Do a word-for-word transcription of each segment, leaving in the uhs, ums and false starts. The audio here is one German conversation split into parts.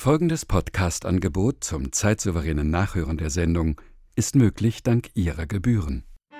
Folgendes Podcast-Angebot zum zeitsouveränen Nachhören der Sendung ist möglich dank Ihrer Gebühren.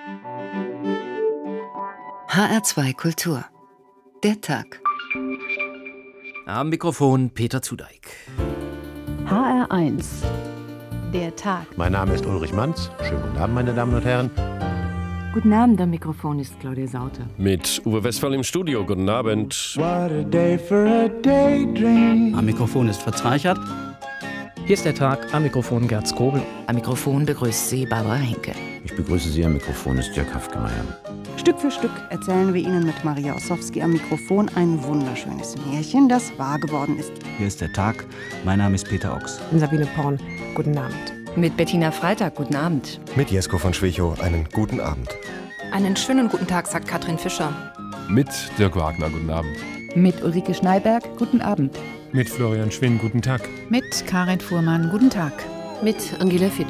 H R zwei Kultur. Der Tag. Am Mikrofon Peter Zudeik. H R eins. Der Tag. Mein Name ist Ulrich Manz. Schönen guten Abend, meine Damen und Herren. Guten Abend, am Mikrofon ist Claudia Sauter. Mit Uwe Westphal im Studio. Guten Abend. What a day for a daydream. Am Mikrofon ist Fritz Reichert. Hier ist der Tag, am Mikrofon Gerd Skobel. Am Mikrofon begrüßt Sie Barbara Henke. Ich begrüße Sie am Mikrofon, ist Jörg Hafgemeier. Stück für Stück erzählen wir Ihnen mit Maria Ossowski am Mikrofon ein wunderschönes Märchen, das wahr geworden ist. Hier ist der Tag. Mein Name ist Peter Ochs. Und Sabine Porn. Guten Abend. Mit Bettina Freitag. Guten Abend. Mit Jesko von Schwechow. Einen guten Abend. Einen schönen guten Tag, sagt Katrin Fischer. Mit Dirk Wagner. Guten Abend. Mit Ulrike Schneiberg. Guten Abend. Mit Florian Schwinn. Guten Tag. Mit Karin Fuhrmann. Guten Tag. Mit Angela Fitsch.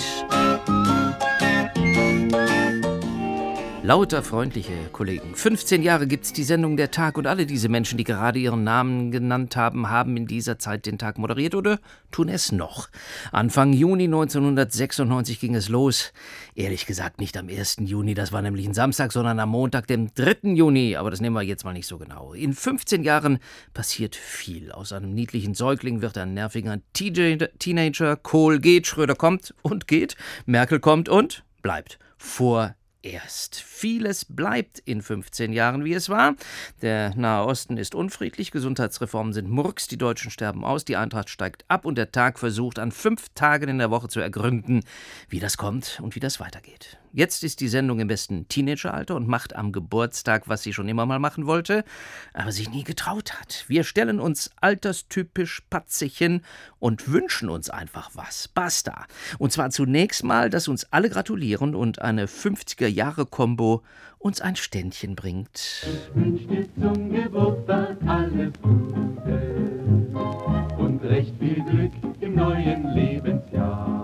Lauter freundliche Kollegen. fünfzehn Jahre gibt's die Sendung Der Tag und alle diese Menschen, die gerade ihren Namen genannt haben, haben in dieser Zeit den Tag moderiert oder tun es noch. Anfang Juni neunzehnhundertsechsundneunzig ging es los. Ehrlich gesagt nicht am ersten Juni, das war nämlich ein Samstag, sondern am Montag, dem dritten Juni. Aber das nehmen wir jetzt mal nicht so genau. In fünfzehn Jahren passiert viel. Aus einem niedlichen Säugling wird ein nerviger Teenager. Kohl geht, Schröder kommt und geht. Merkel kommt und bleibt. Vor Erst. Vieles bleibt in fünfzehn Jahren, wie es war. Der Nahe Osten ist unfriedlich, Gesundheitsreformen sind Murks, die Deutschen sterben aus, die Eintracht steigt ab und der Tag versucht, an fünf Tagen in der Woche zu ergründen, wie das kommt und wie das weitergeht. Jetzt ist die Sendung im besten Teenageralter und macht am Geburtstag, was sie schon immer mal machen wollte, aber sich nie getraut hat. Wir stellen uns alterstypisch patzig hin und wünschen uns einfach was. Basta. Und zwar zunächst mal, dass uns alle gratulieren und eine fünfziger-Jahre-Kombo uns ein Ständchen bringt. Ich wünsch dir zum Geburtstag alles Gute und recht viel Glück im neuen Lebensjahr.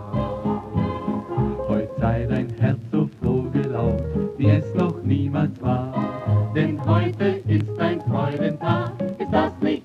Heut sei dein Herz so froh gelaunt, wie es noch niemals war. Denn heute ist ein Freudentag, ist das nicht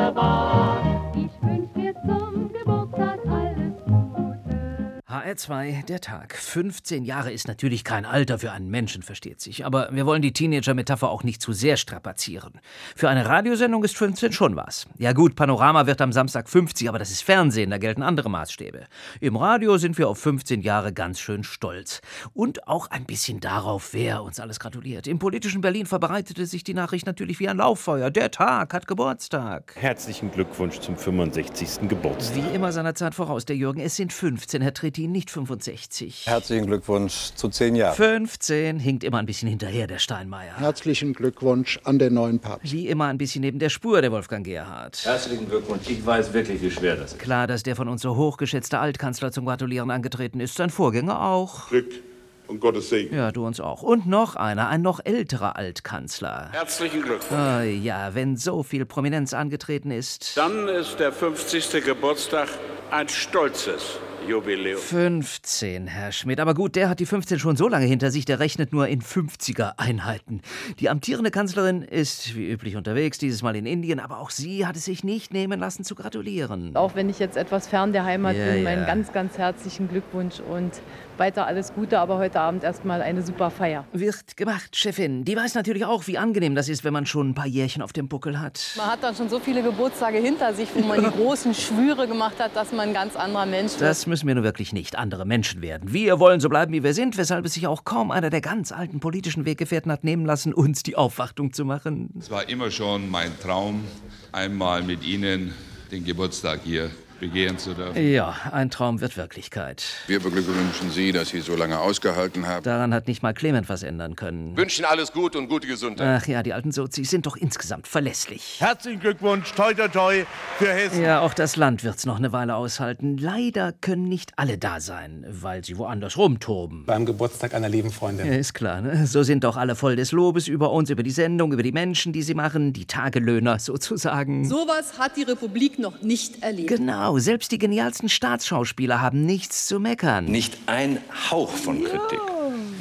wunderbar? Ich wünsch dir zum Geburtstag alles Gute. H R zwei, der Tag. fünfzehn Jahre ist natürlich kein Alter für einen Menschen, versteht sich. Aber wir wollen die Teenager-Metapher auch nicht zu sehr strapazieren. Für eine Radiosendung ist fünfzehn schon was. Ja gut, Panorama wird am Samstag fünfzig, aber das ist Fernsehen, da gelten andere Maßstäbe. Im Radio sind wir auf fünfzehn Jahre ganz schön stolz. Und auch ein bisschen darauf, wer uns alles gratuliert. Im politischen Berlin verbreitete sich die Nachricht natürlich wie ein Lauffeuer. Der Tag hat Geburtstag. Herzlichen Glückwunsch zum fünfundsechzigsten Geburtstag. Wie immer seiner Zeit voraus, der Jürgen. Es sind fünfzehn, Herr Trittin, nicht fünfundsechzig. Herzlichen Glückwunsch zu zehn Jahren. fünfzehn, hinkt immer ein bisschen hinterher, der Steinmeier. Herzlichen Glückwunsch an den neuen Papst. Wie immer ein bisschen neben der Spur, der Wolfgang Gerhard. Herzlichen Glückwunsch. Ich weiß wirklich, wie schwer das ist. Klar, dass der von uns so hochgeschätzte Altkanzler zum Gratulieren angetreten ist. Sein Vorgänger auch. Glück und Gottes Segen. Ja, du uns auch. Und noch einer, ein noch älterer Altkanzler. Herzlichen Glückwunsch. Oh, ja, wenn so viel Prominenz angetreten ist. Dann ist der fünfzigste Geburtstag ein stolzes Jubiläum. fünfzehn, Herr Schmidt. Aber gut, der hat die fünfzehn schon so lange hinter sich, der rechnet nur in fünfziger-Einheiten. Die amtierende Kanzlerin ist wie üblich unterwegs, dieses Mal in Indien, aber auch sie hat es sich nicht nehmen lassen zu gratulieren. Auch wenn ich jetzt etwas fern der Heimat ja, bin, ja. meinen ganz, ganz herzlichen Glückwunsch und weiter alles Gute, aber heute Abend erstmal eine super Feier. Wird gemacht, Chefin. Die weiß natürlich auch, wie angenehm das ist, wenn man schon ein paar Jährchen auf dem Buckel hat. Man hat dann schon so viele Geburtstage hinter sich, wo man die großen Schwüre gemacht hat, dass man ein ganz anderer Mensch wird. Das müssen wir nur wirklich nicht andere Menschen werden. Wir wollen so bleiben, wie wir sind, weshalb es sich auch kaum einer der ganz alten politischen Weggefährten hat nehmen lassen, uns die Aufwartung zu machen. Es war immer schon mein Traum, einmal mit Ihnen den Geburtstag hier begehen zu dürfen. Ja, ein Traum wird Wirklichkeit. Wir beglückwünschen Sie, dass Sie so lange ausgehalten haben. Daran hat nicht mal Clement was ändern können. Wünschen alles gut und gute Gesundheit. Ach ja, die alten Sozis sind doch insgesamt verlässlich. Herzlichen Glückwunsch, toi toi toi für Hessen. Ja, auch das Land wird's noch eine Weile aushalten. Leider können nicht alle da sein, weil sie woanders rumtoben. Beim Geburtstag einer lieben Freundin. Ja, ist klar, ne? So sind doch alle voll des Lobes über uns, über die Sendung, über die Menschen, die sie machen, die Tagelöhner sozusagen. Sowas hat die Republik noch nicht erlebt. Genau, selbst die genialsten Staatsschauspieler haben nichts zu meckern. Nicht ein Hauch von Kritik. Ja.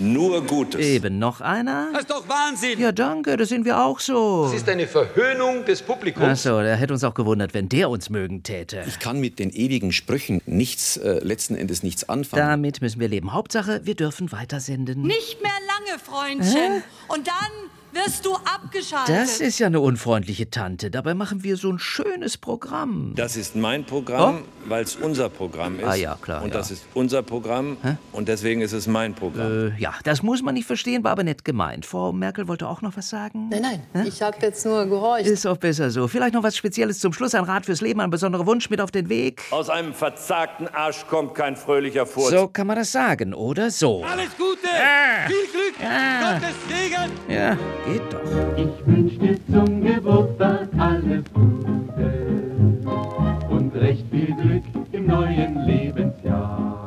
nur Gutes. Eben, noch einer? Das ist doch Wahnsinn. Ja, danke, das sind wir auch so. Das ist eine Verhöhnung des Publikums. Ach so, der hätte uns auch gewundert, wenn der uns mögen täte. Ich kann mit den ewigen Sprüchen nichts, äh, letzten Endes nichts anfangen. Damit müssen wir leben. Hauptsache, wir dürfen weitersenden. Nicht mehr lange, Freundchen. Hä? Und dann wirst du abgeschaltet. Das ist ja eine unfreundliche Tante. Dabei machen wir so ein schönes Programm. Das ist mein Programm, oh? weil es unser Programm ist. Ah ja, klar. Und ja. das ist unser Programm. Hä? Und deswegen ist es mein Programm. Äh, ja, das muss man nicht verstehen, war aber nett gemeint. Frau Merkel wollte auch noch was sagen? Nein, nein, Hä? ich habe jetzt nur gehorcht. Ist auch besser so. Vielleicht noch was Spezielles zum Schluss. Ein Rat fürs Leben, ein besonderer Wunsch mit auf den Weg. Aus einem verzagten Arsch kommt kein fröhlicher Furz. So kann man das sagen, oder so? Alles Gute! Ah. Viel Glück! Ah. Gottes Segen! Ja, geht doch. Ich wünsch dir zum Geburtstag alles Gute und recht viel Glück im neuen Lebensjahr.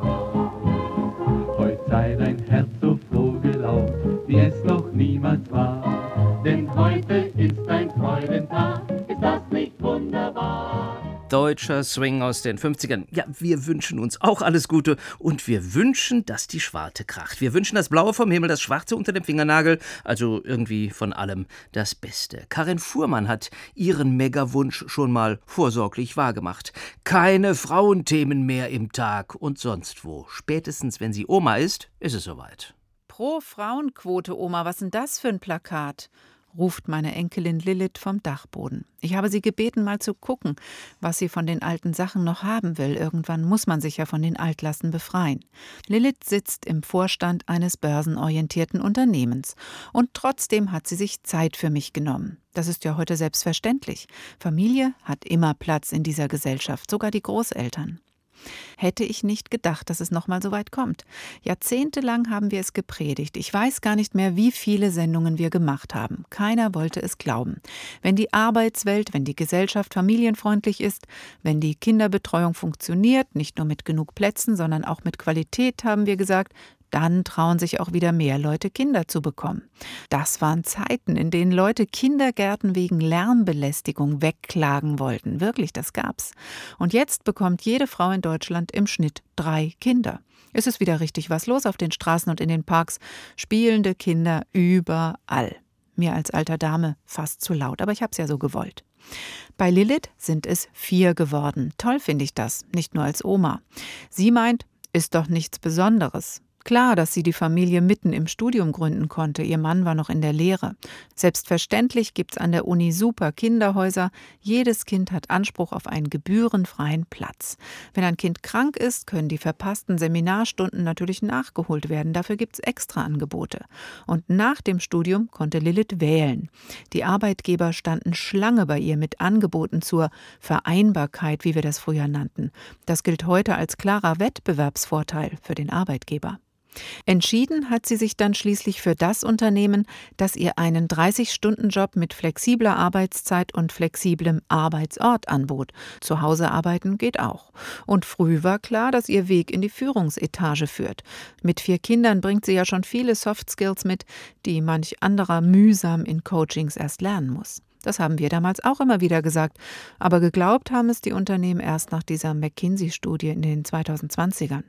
Heut sei dein Herz so froh gelaunt, wie es noch niemals war. Denn heute ist ein Freudentag, ist das nicht wunderbar? Deutscher Swing aus den fünfzigern. Ja, wir wünschen uns auch alles Gute und wir wünschen, dass die Schwarte kracht. Wir wünschen das Blaue vom Himmel, das Schwarze unter dem Fingernagel, also irgendwie von allem das Beste. Karin Fuhrmann hat ihren Megawunsch schon mal vorsorglich wahrgemacht. Keine Frauenthemen mehr im Tag und sonst wo. Spätestens, wenn sie Oma ist, ist es soweit. Pro Frauenquote, Oma, was ist denn das für ein Plakat? Ruft meine Enkelin Lilith vom Dachboden. Ich habe sie gebeten, mal zu gucken, was sie von den alten Sachen noch haben will. Irgendwann muss man sich ja von den Altlasten befreien. Lilith sitzt im Vorstand eines börsenorientierten Unternehmens. Und trotzdem hat sie sich Zeit für mich genommen. Das ist ja heute selbstverständlich. Familie hat immer Platz in dieser Gesellschaft, sogar die Großeltern. Hätte ich nicht gedacht, dass es noch mal so weit kommt. Jahrzehntelang haben wir es gepredigt. Ich weiß gar nicht mehr, wie viele Sendungen wir gemacht haben. Keiner wollte es glauben. Wenn die Arbeitswelt, wenn die Gesellschaft familienfreundlich ist, wenn die Kinderbetreuung funktioniert, nicht nur mit genug Plätzen, sondern auch mit Qualität, haben wir gesagt, dann trauen sich auch wieder mehr Leute, Kinder zu bekommen. Das waren Zeiten, in denen Leute Kindergärten wegen Lärmbelästigung wegklagen wollten. Wirklich, das gab's. Und jetzt bekommt jede Frau in Deutschland im Schnitt drei Kinder. Es ist wieder richtig was los auf den Straßen und in den Parks. Spielende Kinder überall. Mir als alter Dame fast zu laut, aber ich hab's ja so gewollt. Bei Lilith sind es vier geworden. Toll finde ich das, nicht nur als Oma. Sie meint, ist doch nichts Besonderes. Klar, dass sie die Familie mitten im Studium gründen konnte. Ihr Mann war noch in der Lehre. Selbstverständlich gibt's an der Uni super Kinderhäuser. Jedes Kind hat Anspruch auf einen gebührenfreien Platz. Wenn ein Kind krank ist, können die verpassten Seminarstunden natürlich nachgeholt werden. Dafür gibt's Extraangebote. Und nach dem Studium konnte Lilith wählen. Die Arbeitgeber standen Schlange bei ihr mit Angeboten zur Vereinbarkeit, wie wir das früher nannten. Das gilt heute als klarer Wettbewerbsvorteil für den Arbeitgeber. Entschieden hat sie sich dann schließlich für das Unternehmen, das ihr einen dreißig-Stunden-Job mit flexibler Arbeitszeit und flexiblem Arbeitsort anbot. Zu Hause arbeiten geht auch. Und früh war klar, dass ihr Weg in die Führungsetage führt. Mit vier Kindern bringt sie ja schon viele Soft-Skills mit, die manch anderer mühsam in Coachings erst lernen muss. Das haben wir damals auch immer wieder gesagt. Aber geglaubt haben es die Unternehmen erst nach dieser McKinsey-Studie in den zweitausendzwanzigern.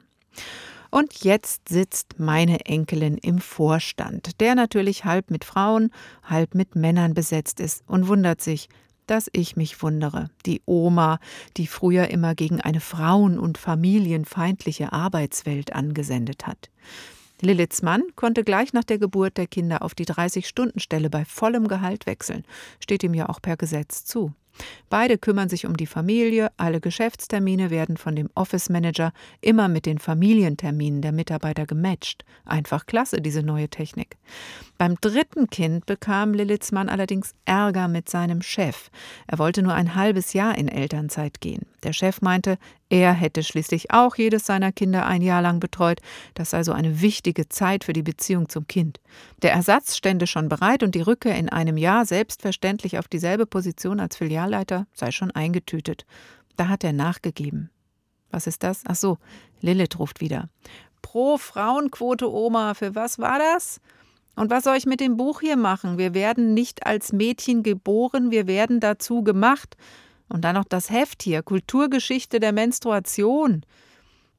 Und jetzt sitzt meine Enkelin im Vorstand, der natürlich halb mit Frauen, halb mit Männern besetzt ist und wundert sich, dass ich mich wundere. Die Oma, die früher immer gegen eine frauen- und familienfeindliche Arbeitswelt angesendet hat. Liliths Mann konnte gleich nach der Geburt der Kinder auf die dreißig-Stunden-Stelle bei vollem Gehalt wechseln. Steht ihm ja auch per Gesetz zu. Beide kümmern sich um die Familie, alle Geschäftstermine werden von dem Office-Manager immer mit den Familienterminen der Mitarbeiter gematcht. Einfach klasse, diese neue Technik. Beim dritten Kind bekam Liliths Mann allerdings Ärger mit seinem Chef. Er wollte nur ein halbes Jahr in Elternzeit gehen. Der Chef meinte, er hätte schließlich auch jedes seiner Kinder ein Jahr lang betreut. Das sei so eine wichtige Zeit für die Beziehung zum Kind. Der Ersatz stände schon bereit und die Rückkehr in einem Jahr selbstverständlich auf dieselbe Position als Filialleiter sei schon eingetütet. Da hat er nachgegeben. Was ist das? Ach so, Lilith ruft wieder. Pro Frauenquote, Oma, für was war das? Und was soll ich mit dem Buch hier machen? Wir werden nicht als Mädchen geboren, wir werden dazu gemacht. Und dann noch das Heft hier, Kulturgeschichte der Menstruation.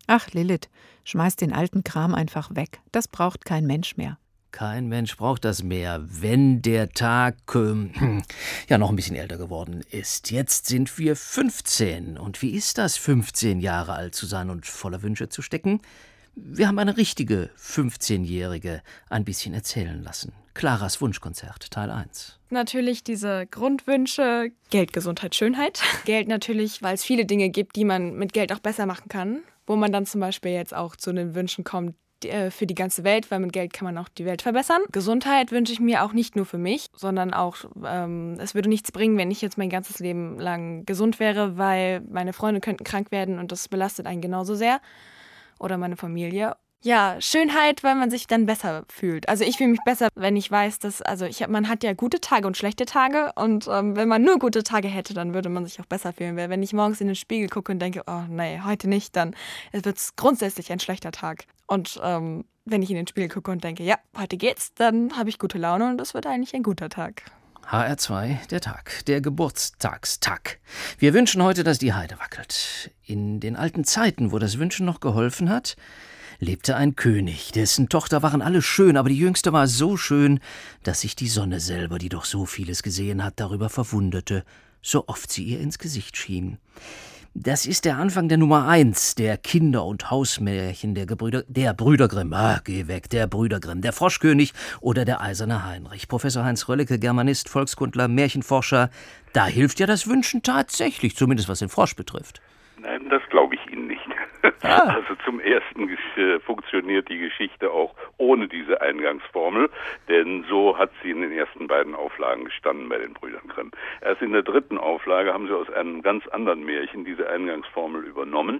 Ach, Lilith, schmeiß den alten Kram einfach weg. Das braucht kein Mensch mehr. Kein Mensch braucht das mehr, wenn der Tag ähm, ja noch ein bisschen älter geworden ist. Jetzt sind wir fünfzehn. Und wie ist das, fünfzehn Jahre alt zu sein und voller Wünsche zu stecken? Wir haben eine richtige fünfzehnjährige ein bisschen erzählen lassen. Claras Wunschkonzert, Teil eins. Natürlich diese Grundwünsche, Geld, Gesundheit, Schönheit. Geld natürlich, weil es viele Dinge gibt, die man mit Geld auch besser machen kann. Wo man dann zum Beispiel jetzt auch zu den Wünschen kommt, für die ganze Welt, weil mit Geld kann man auch die Welt verbessern. Gesundheit wünsche ich mir auch nicht nur für mich, sondern auch, ähm, es würde nichts bringen, wenn ich jetzt mein ganzes Leben lang gesund wäre, weil meine Freunde könnten krank werden und das belastet einen genauso sehr. Oder meine Familie. Ja, Schönheit, weil man sich dann besser fühlt. Also ich fühle mich besser, wenn ich weiß, dass, also ich hab, man hat ja gute Tage und schlechte Tage und ähm, wenn man nur gute Tage hätte, dann würde man sich auch besser fühlen. Weil wenn ich morgens in den Spiegel gucke und denke, oh nee, heute nicht, dann wird es grundsätzlich ein schlechter Tag. Und ähm, wenn ich in den Spiegel gucke und denke, ja, heute geht's, dann habe ich gute Laune und es wird eigentlich ein guter Tag. H R zwei, der Tag, der Geburtstagstag. Wir wünschen heute, dass die Heide wackelt. In den alten Zeiten, wo das Wünschen noch geholfen hat, lebte ein König, dessen Tochter waren alle schön, aber die jüngste war so schön, dass sich die Sonne selber, die doch so vieles gesehen hat, darüber verwunderte, so oft sie ihr ins Gesicht schien. Das ist der Anfang der Nummer eins der Kinder- und Hausmärchen der Gebrüder, der Brüder Grimm. Ah, geh weg, der Brüder Grimm, der Froschkönig oder der eiserne Heinrich. Professor Heinz Röllecke, Germanist, Volkskundler, Märchenforscher. Da hilft ja das Wünschen tatsächlich, zumindest was den Frosch betrifft. Nein, das glaube ich Ihnen nicht. Ah. Also zum Ersten äh, funktioniert die Geschichte auch ohne diese Eingangsformel, denn so hat sie in den ersten beiden Auflagen gestanden bei den Brüdern Grimm. Erst in der dritten Auflage haben sie aus einem ganz anderen Märchen diese Eingangsformel übernommen.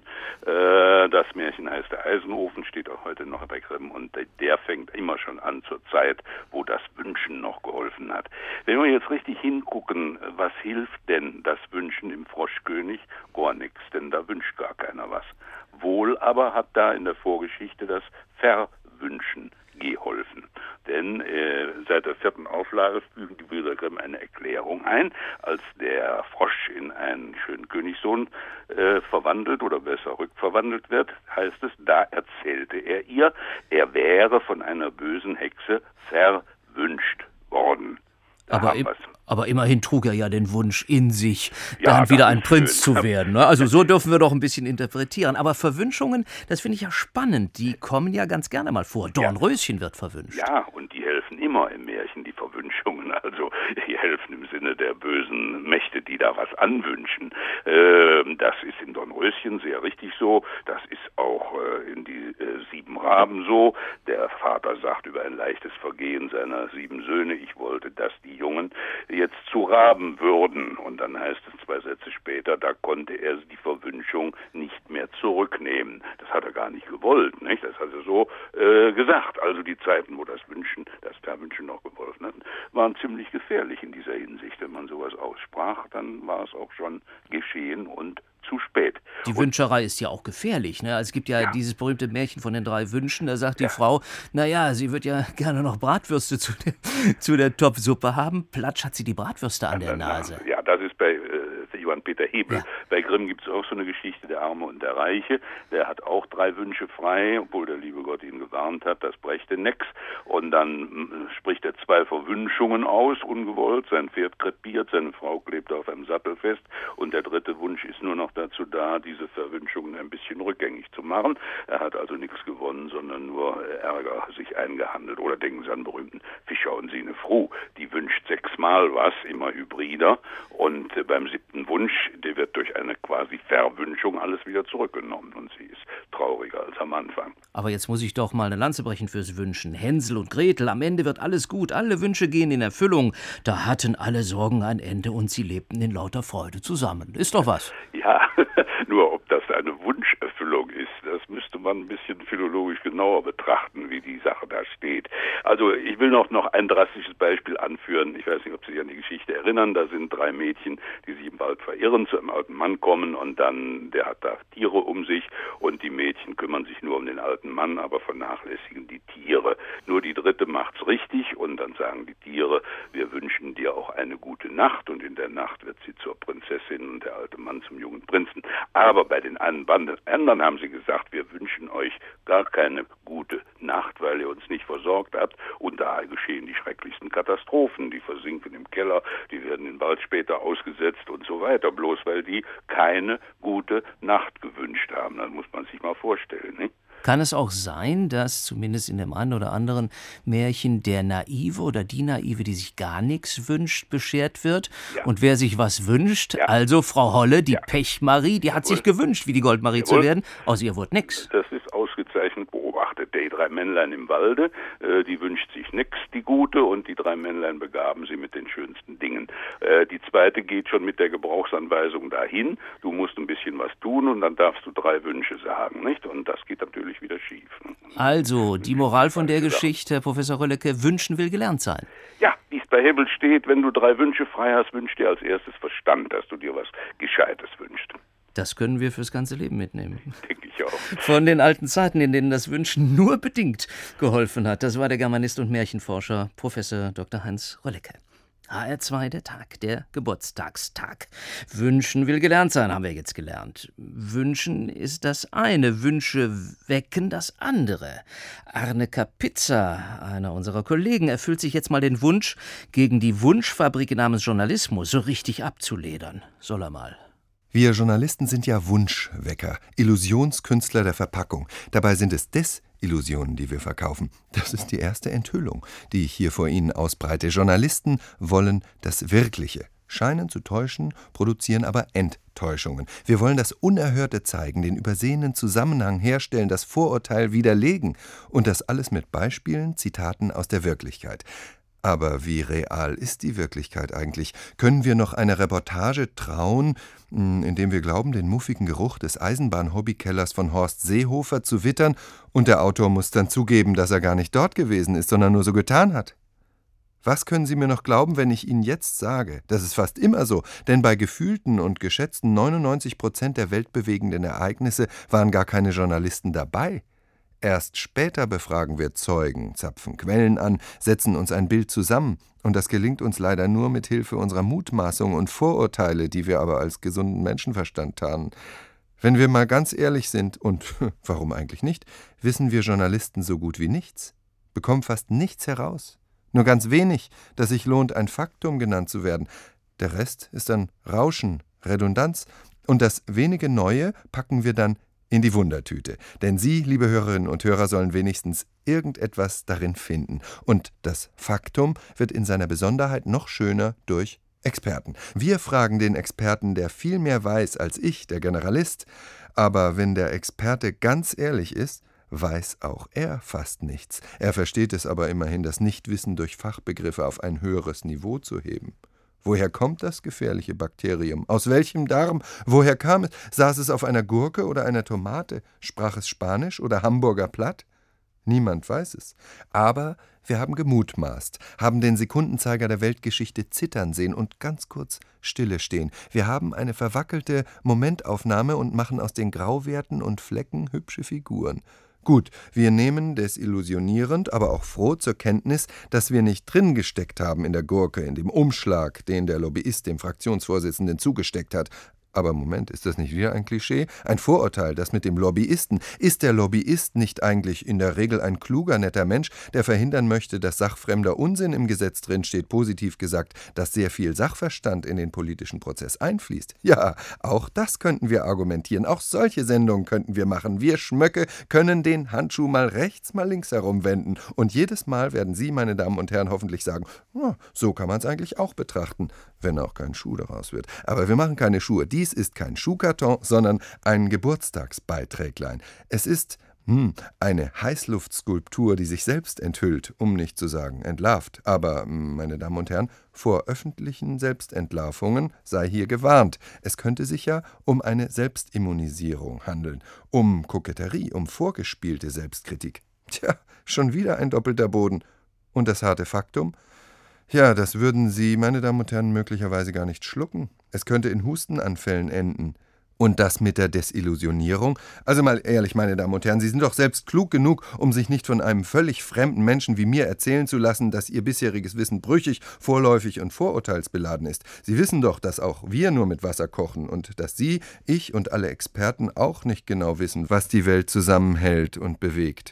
Äh, das Märchen heißt der Eisenofen, steht auch heute noch bei Grimm und der fängt immer schon an zur Zeit, wo das Wünschen noch geholfen hat. Wenn wir jetzt richtig hingucken, was hilft denn das Wünschen im Froschkönig? Gar nichts, denn da wünscht gar keiner was. Wohl aber hat da in der Vorgeschichte das Verwünschen geholfen. Denn äh, seit der vierten Auflage fügen die Brüder Grimm eine Erklärung ein, als der Frosch in einen schönen Königssohn äh, verwandelt oder besser rückverwandelt wird, heißt es, da erzählte er ihr, er wäre von einer bösen Hexe verwünscht worden. Aber, im, aber immerhin trug er ja den Wunsch in sich, ja, dann wieder ein Prinz schön zu werden. Ne? Also so dürfen wir doch ein bisschen interpretieren. Aber Verwünschungen, das finde ich ja spannend, die kommen ja ganz gerne mal vor. Dornröschen ja. wird verwünscht. Ja, und die helfen immer im Märchen, die Verwünschungen. Also die helfen im Sinne der bösen Mächte, die da was anwünschen. Ähm, das ist in Dornröschen sehr richtig so. Das ist auch äh, in die äh, Sieben Raben so. Der Vater sagt über ein leichtes Vergehen seiner sieben Söhne, ich wollte, dass die Jungen jetzt zu Raben würden. Und dann heißt es zwei Sätze später, da konnte er die Verwünschung nicht mehr zurücknehmen. Das hat er gar nicht gewollt, nicht? Das hat er so äh, gesagt. Also die Zeiten, wo das Wünschen, das Verwünschen noch geholfen hat, waren ziemlich gefährlich in dieser Hinsicht. Wenn man sowas aussprach, dann war es auch schon geschehen und zu spät. Die und Wünscherei ist ja auch gefährlich. Ne? Also es gibt ja, ja dieses berühmte Märchen von den drei Wünschen, da sagt ja. die Frau, naja, sie wird ja gerne noch Bratwürste zu der, zu der Topfsuppe haben. Platsch hat sie die Bratwürste an der Nase. Ja, das ist bei äh, Johann Peter Hebel. Ja. Bei Grimm gibt es auch so eine Geschichte, der Arme und der Reiche. Der hat auch drei Wünsche frei, obwohl der liebe Gott ihn gewarnt hat, das brächte nix. Und dann äh, spricht er zwei Verwünschungen aus, ungewollt. Sein Pferd krepiert, seine Frau klebt auf einem Sattel fest. Und der dritte Wunsch ist nur noch dazu da, diese Verwünschungen ein bisschen rückgängig zu machen. Er hat also nichts gewonnen, sondern nur Ärger sich eingehandelt. Oder denken Sie an den berühmten Fischer und Sine Froh. Die wünscht sechsmal was, immer hybrider. Und äh, beim siebten Wunsch, der wird durch eine quasi Verwünschung alles wieder zurückgenommen. Und sie ist trauriger als am Anfang. Aber jetzt muss ich doch mal eine Lanze brechen fürs Wünschen. Hänsel und Gretel, am Ende wird alles gut. Alle Wünsche gehen in Erfüllung. Da hatten alle Sorgen ein Ende und sie lebten in lauter Freude zusammen. Ist doch was. Ja, nur ob das eine Wunscherfüllung ist, das müsste man ein bisschen philologisch genauer betrachten, wie die Sache da steht. Also ich will noch, noch ein drastisches Beispiel anführen. Ich weiß nicht, ob Sie sich an die Geschichte erinnern. erinnern, da sind drei Mädchen, die sich im Wald verirren, zu einem alten Mann kommen und dann, der hat da Tiere um sich und die Mädchen kümmern sich nur um den alten Mann, aber vernachlässigen die Tiere. Nur die dritte macht's richtig und dann sagen die Tiere, wir wünschen dir auch eine gute Nacht, und in der Nacht wird sie zur Prinzessin und der alte Mann zum jungen Prinzen. Aber bei den anderen haben sie gesagt, wir wünschen euch gar keine gute Nacht, weil ihr uns nicht versorgt habt, und da geschehen die schrecklichsten Katastrophen, die versinken im Keller, die werden im Wald später ausgesetzt und so weiter, bloß weil die keine gute Nacht gewünscht haben. Das muss man sich mal vorstellen, nicht? Kann es auch sein, dass zumindest in dem einen oder anderen Märchen der Naive oder die Naive, die sich gar nichts wünscht, beschert wird? Ja. Und wer sich was wünscht, ja. also Frau Holle, die ja. Pechmarie, die hat Jawohl. sich gewünscht, wie die Goldmarie Jawohl. zu werden. Aus ihr wurde nichts. Das ist ausgezeichnet beobachtet. Die drei Männlein im Walde, äh, die wünscht sich nichts, die Gute, und die drei Männlein begaben sie mit den schönsten Dingen. Äh, die zweite geht schon mit der Gebrauchsanweisung dahin. Du musst ein bisschen was tun und dann darfst du drei Wünsche sagen, nicht? Und das geht natürlich wieder schief. Ne? Also, die Moral von der Geschichte, Herr Professor Rölleke, wünschen will gelernt sein. Ja, wie es bei Hebel steht, wenn du drei Wünsche frei hast, wünsch dir als erstes Verstand, dass du dir was Gescheites wünschst. Das können wir fürs ganze Leben mitnehmen. Denke ich auch. Von den alten Zeiten, in denen das Wünschen nur bedingt geholfen hat. Das war der Germanist und Märchenforscher Professor Doktor Heinz Rölleke. H R zwei, der Tag, der Geburtstagstag. Wünschen will gelernt sein, haben wir jetzt gelernt. Wünschen ist das eine, Wünsche wecken das andere. Arne Kapitza, einer unserer Kollegen, erfüllt sich jetzt mal den Wunsch, gegen die Wunschfabrik namens Journalismus so richtig abzuledern. Soll er mal. Wir Journalisten sind ja Wunschwecker, Illusionskünstler der Verpackung. Dabei sind es Desillusionen, die wir verkaufen. Das ist die erste Enthüllung, die ich hier vor Ihnen ausbreite. Journalisten wollen das Wirkliche, scheinen zu täuschen, produzieren aber Enttäuschungen. Wir wollen das Unerhörte zeigen, den übersehenen Zusammenhang herstellen, das Vorurteil widerlegen. Und das alles mit Beispielen, Zitaten aus der Wirklichkeit. Aber wie real ist die Wirklichkeit eigentlich? Können wir noch einer Reportage trauen, indem wir glauben, den muffigen Geruch des Eisenbahn-Hobbykellers von Horst Seehofer zu wittern, und der Autor muss dann zugeben, dass er gar nicht dort gewesen ist, sondern nur so getan hat? Was können Sie mir noch glauben, wenn ich Ihnen jetzt sage? Das ist fast immer so, denn bei gefühlten und geschätzten neunundneunzig Prozent der weltbewegenden Ereignisse waren gar keine Journalisten dabei. Erst später befragen wir Zeugen, zapfen Quellen an, setzen uns ein Bild zusammen. Und das gelingt uns leider nur mit Hilfe unserer Mutmaßung und Vorurteile, die wir aber als gesunden Menschenverstand tarnen. Wenn wir mal ganz ehrlich sind, und warum eigentlich nicht, wissen wir Journalisten so gut wie nichts, bekommen fast nichts heraus. Nur ganz wenig, das sich lohnt, ein Faktum genannt zu werden. Der Rest ist dann Rauschen, Redundanz, und das wenige Neue packen wir dann in die Wundertüte. Denn Sie, liebe Hörerinnen und Hörer, sollen wenigstens irgendetwas darin finden. Und das Faktum wird in seiner Besonderheit noch schöner durch Experten. Wir fragen den Experten, der viel mehr weiß als ich, der Generalist. Aber wenn der Experte ganz ehrlich ist, weiß auch er fast nichts. Er versteht es aber immerhin, das Nichtwissen durch Fachbegriffe auf ein höheres Niveau zu heben. Woher kommt das gefährliche Bakterium? Aus welchem Darm? Woher kam es? Saß es auf einer Gurke oder einer Tomate? Sprach es Spanisch oder Hamburger Platt? Niemand weiß es. Aber wir haben gemutmaßt, haben den Sekundenzeiger der Weltgeschichte zittern sehen und ganz kurz Stille stehen. Wir haben eine verwackelte Momentaufnahme und machen aus den Grauwerten und Flecken hübsche Figuren. Gut, wir nehmen desillusionierend, aber auch froh zur Kenntnis, dass wir nicht drin gesteckt haben in der Gurke, in dem Umschlag, den der Lobbyist dem Fraktionsvorsitzenden zugesteckt hat. Aber Moment, ist das nicht wieder ein Klischee? Ein Vorurteil, das mit dem Lobbyisten. Ist der Lobbyist nicht eigentlich in der Regel ein kluger, netter Mensch, der verhindern möchte, dass sachfremder Unsinn im Gesetz drinsteht, positiv gesagt, dass sehr viel Sachverstand in den politischen Prozess einfließt? Ja, auch das könnten wir argumentieren. Auch solche Sendungen könnten wir machen. Wir Schmöcke können den Handschuh mal rechts, mal links herumwenden. Und jedes Mal werden Sie, meine Damen und Herren, hoffentlich sagen, oh, so kann man es eigentlich auch betrachten, wenn auch kein Schuh daraus wird. Aber wir machen keine Schuhe. Dies ist kein Schuhkarton, sondern ein Geburtstagsbeiträglein. Es ist hm, eine Heißluftskulptur, die sich selbst enthüllt, um nicht zu sagen entlarvt. Aber, meine Damen und Herren, vor öffentlichen Selbstentlarvungen sei hier gewarnt. Es könnte sich ja um eine Selbstimmunisierung handeln, um Koketterie, um vorgespielte Selbstkritik. Tja, schon wieder ein doppelter Boden. Und das harte Faktum? Ja, das würden Sie, meine Damen und Herren, möglicherweise gar nicht schlucken. Es könnte in Hustenanfällen enden. Und das mit der Desillusionierung? Also mal ehrlich, meine Damen und Herren, Sie sind doch selbst klug genug, um sich nicht von einem völlig fremden Menschen wie mir erzählen zu lassen, dass Ihr bisheriges Wissen brüchig, vorläufig und vorurteilsbeladen ist. Sie wissen doch, dass auch wir nur mit Wasser kochen und dass Sie, ich und alle Experten auch nicht genau wissen, was die Welt zusammenhält und bewegt.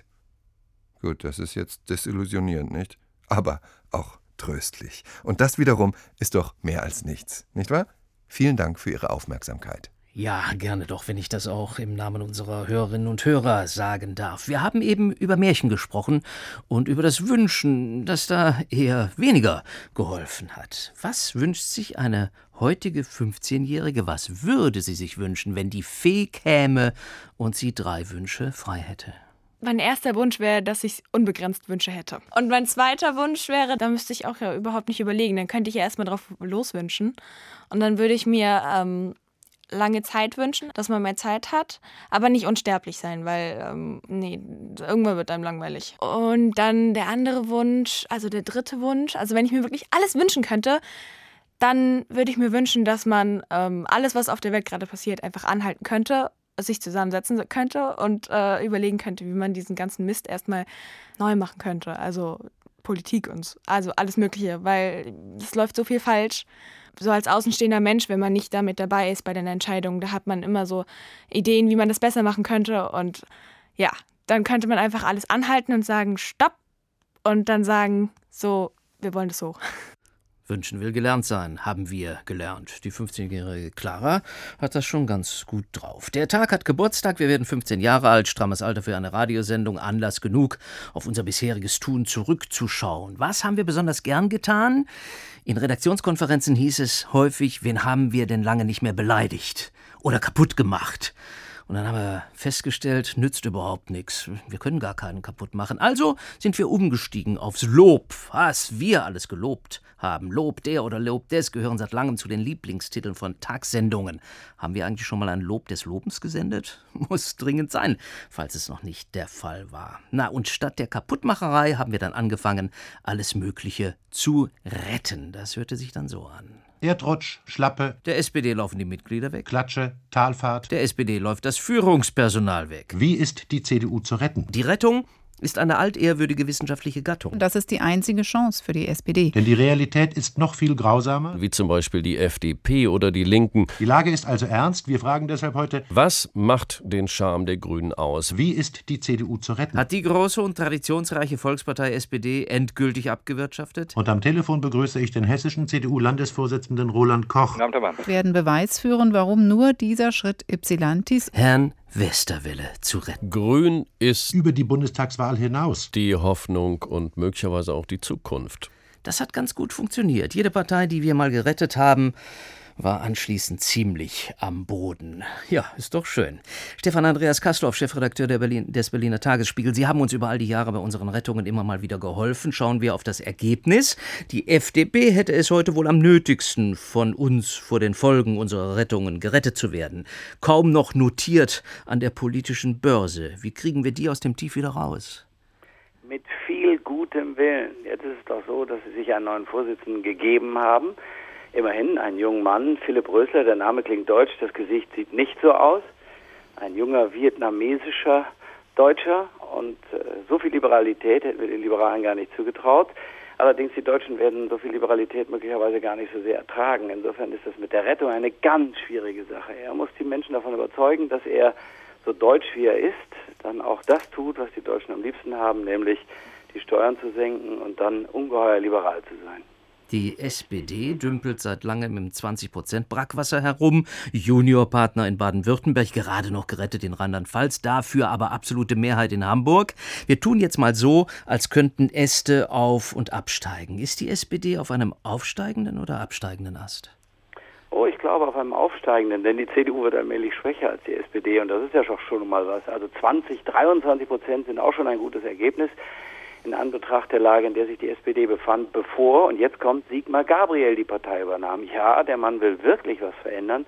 Gut, das ist jetzt desillusionierend, nicht? Aber auch tröstlich. Und das wiederum ist doch mehr als nichts, nicht wahr? Vielen Dank für Ihre Aufmerksamkeit. Ja, gerne doch, wenn ich das auch im Namen unserer Hörerinnen und Hörer sagen darf. Wir haben eben über Märchen gesprochen und über das Wünschen, das da eher weniger geholfen hat. Was wünscht sich eine heutige fünfzehnjährige? Was würde sie sich wünschen, wenn die Fee käme und sie drei Wünsche frei hätte? Mein erster Wunsch wäre, dass ich unbegrenzt Wünsche hätte. Und mein zweiter Wunsch wäre, da müsste ich auch ja überhaupt nicht überlegen. Dann könnte ich ja erstmal drauf loswünschen. Und dann würde ich mir ähm, lange Zeit wünschen, dass man mehr Zeit hat, aber nicht unsterblich sein, weil, ähm, nee, irgendwann wird einem langweilig. Und dann der andere Wunsch, also der dritte Wunsch, also wenn ich mir wirklich alles wünschen könnte, dann würde ich mir wünschen, dass man ähm, alles, was auf der Welt gerade passiert, einfach anhalten könnte, sich zusammensetzen könnte und äh, überlegen könnte, wie man diesen ganzen Mist erstmal neu machen könnte. Also Politik und also alles Mögliche, weil es läuft so viel falsch. So als außenstehender Mensch, wenn man nicht damit dabei ist bei den Entscheidungen, da hat man immer so Ideen, wie man das besser machen könnte. Und ja, dann könnte man einfach alles anhalten und sagen, stopp. Und dann sagen, so, wir wollen das so. Wünschen will gelernt sein, haben wir gelernt. Die fünfzehnjährige Clara hat das schon ganz gut drauf. Der Tag hat Geburtstag, wir werden fünfzehn Jahre alt, strammes Alter für eine Radiosendung, Anlass genug, auf unser bisheriges Tun zurückzuschauen. Was haben wir besonders gern getan? In Redaktionskonferenzen hieß es häufig, wen haben wir denn lange nicht mehr beleidigt oder kaputt gemacht? Und dann haben wir festgestellt, nützt überhaupt nichts. Wir können gar keinen kaputt machen. Also sind wir umgestiegen aufs Lob, was wir alles gelobt haben. Lob der oder Lob des gehören seit langem zu den Lieblingstiteln von Tagssendungen. Haben wir eigentlich schon mal ein Lob des Lobens gesendet? Muss dringend sein, falls es noch nicht der Fall war. Na, und statt der Kaputtmacherei haben wir dann angefangen, alles Mögliche zu retten. Das hörte sich dann so an. Erdrutsch, Schlappe. Der S P D laufen die Mitglieder weg. Klatsche, Talfahrt. Der S P D läuft das Führungspersonal weg. Wie ist die C D U zu retten? Die Rettung ist eine altehrwürdige wissenschaftliche Gattung. Das ist die einzige Chance für die S P D. Denn die Realität ist noch viel grausamer. Wie zum Beispiel die F D P oder die Linken. Die Lage ist also ernst. Wir fragen deshalb heute, was macht den Charme der Grünen aus? Wie ist die C D U zu retten? Hat die große und traditionsreiche Volkspartei S P D endgültig abgewirtschaftet? Und am Telefon begrüße ich den hessischen C D U-Landesvorsitzenden Roland Koch. Wir werden Beweis führen, warum nur dieser Schritt Ypsilantis Herrn Westerwelle zu retten. Grün ist über die Bundestagswahl hinaus die Hoffnung und möglicherweise auch die Zukunft. Das hat ganz gut funktioniert. Jede Partei, die wir mal gerettet haben, war anschließend ziemlich am Boden. Ja, ist doch schön. Stefan Andreas Kastorf, Chefredakteur der Berlin, des Berliner Tagesspiegel. Sie haben uns über all die Jahre bei unseren Rettungen immer mal wieder geholfen. Schauen wir auf das Ergebnis. Die F D P hätte es heute wohl am nötigsten, von uns vor den Folgen unserer Rettungen gerettet zu werden. Kaum noch notiert an der politischen Börse. Wie kriegen wir die aus dem Tief wieder raus? Mit viel gutem Willen. Jetzt ist es doch so, dass Sie sich einen neuen Vorsitzenden gegeben haben. Immerhin einen jungen Mann, Philipp Rösler, der Name klingt deutsch, das Gesicht sieht nicht so aus. Ein junger vietnamesischer Deutscher und äh, so viel Liberalität hätten wir den Liberalen gar nicht zugetraut. Allerdings die Deutschen werden so viel Liberalität möglicherweise gar nicht so sehr ertragen. Insofern ist das mit der Rettung eine ganz schwierige Sache. Er muss die Menschen davon überzeugen, dass er so deutsch wie er ist, dann auch das tut, was die Deutschen am liebsten haben, nämlich die Steuern zu senken und dann ungeheuer liberal zu sein. Die S P D dümpelt seit langem im zwanzig Prozent Brackwasser herum. Juniorpartner in Baden-Württemberg, gerade noch gerettet in Rheinland-Pfalz, dafür aber absolute Mehrheit in Hamburg. Wir tun jetzt mal so, als könnten Äste auf- und absteigen. Ist die S P D auf einem aufsteigenden oder absteigenden Ast? Oh, ich glaube auf einem aufsteigenden, denn die C D U wird allmählich schwächer als die S P D und das ist ja schon mal was. Also zwanzig, dreiundzwanzig Prozent sind auch schon ein gutes Ergebnis in Anbetracht der Lage, in der sich die S P D befand, bevor, und jetzt kommt Sigmar Gabriel die Partei übernahm. Ja, der Mann will wirklich was verändern.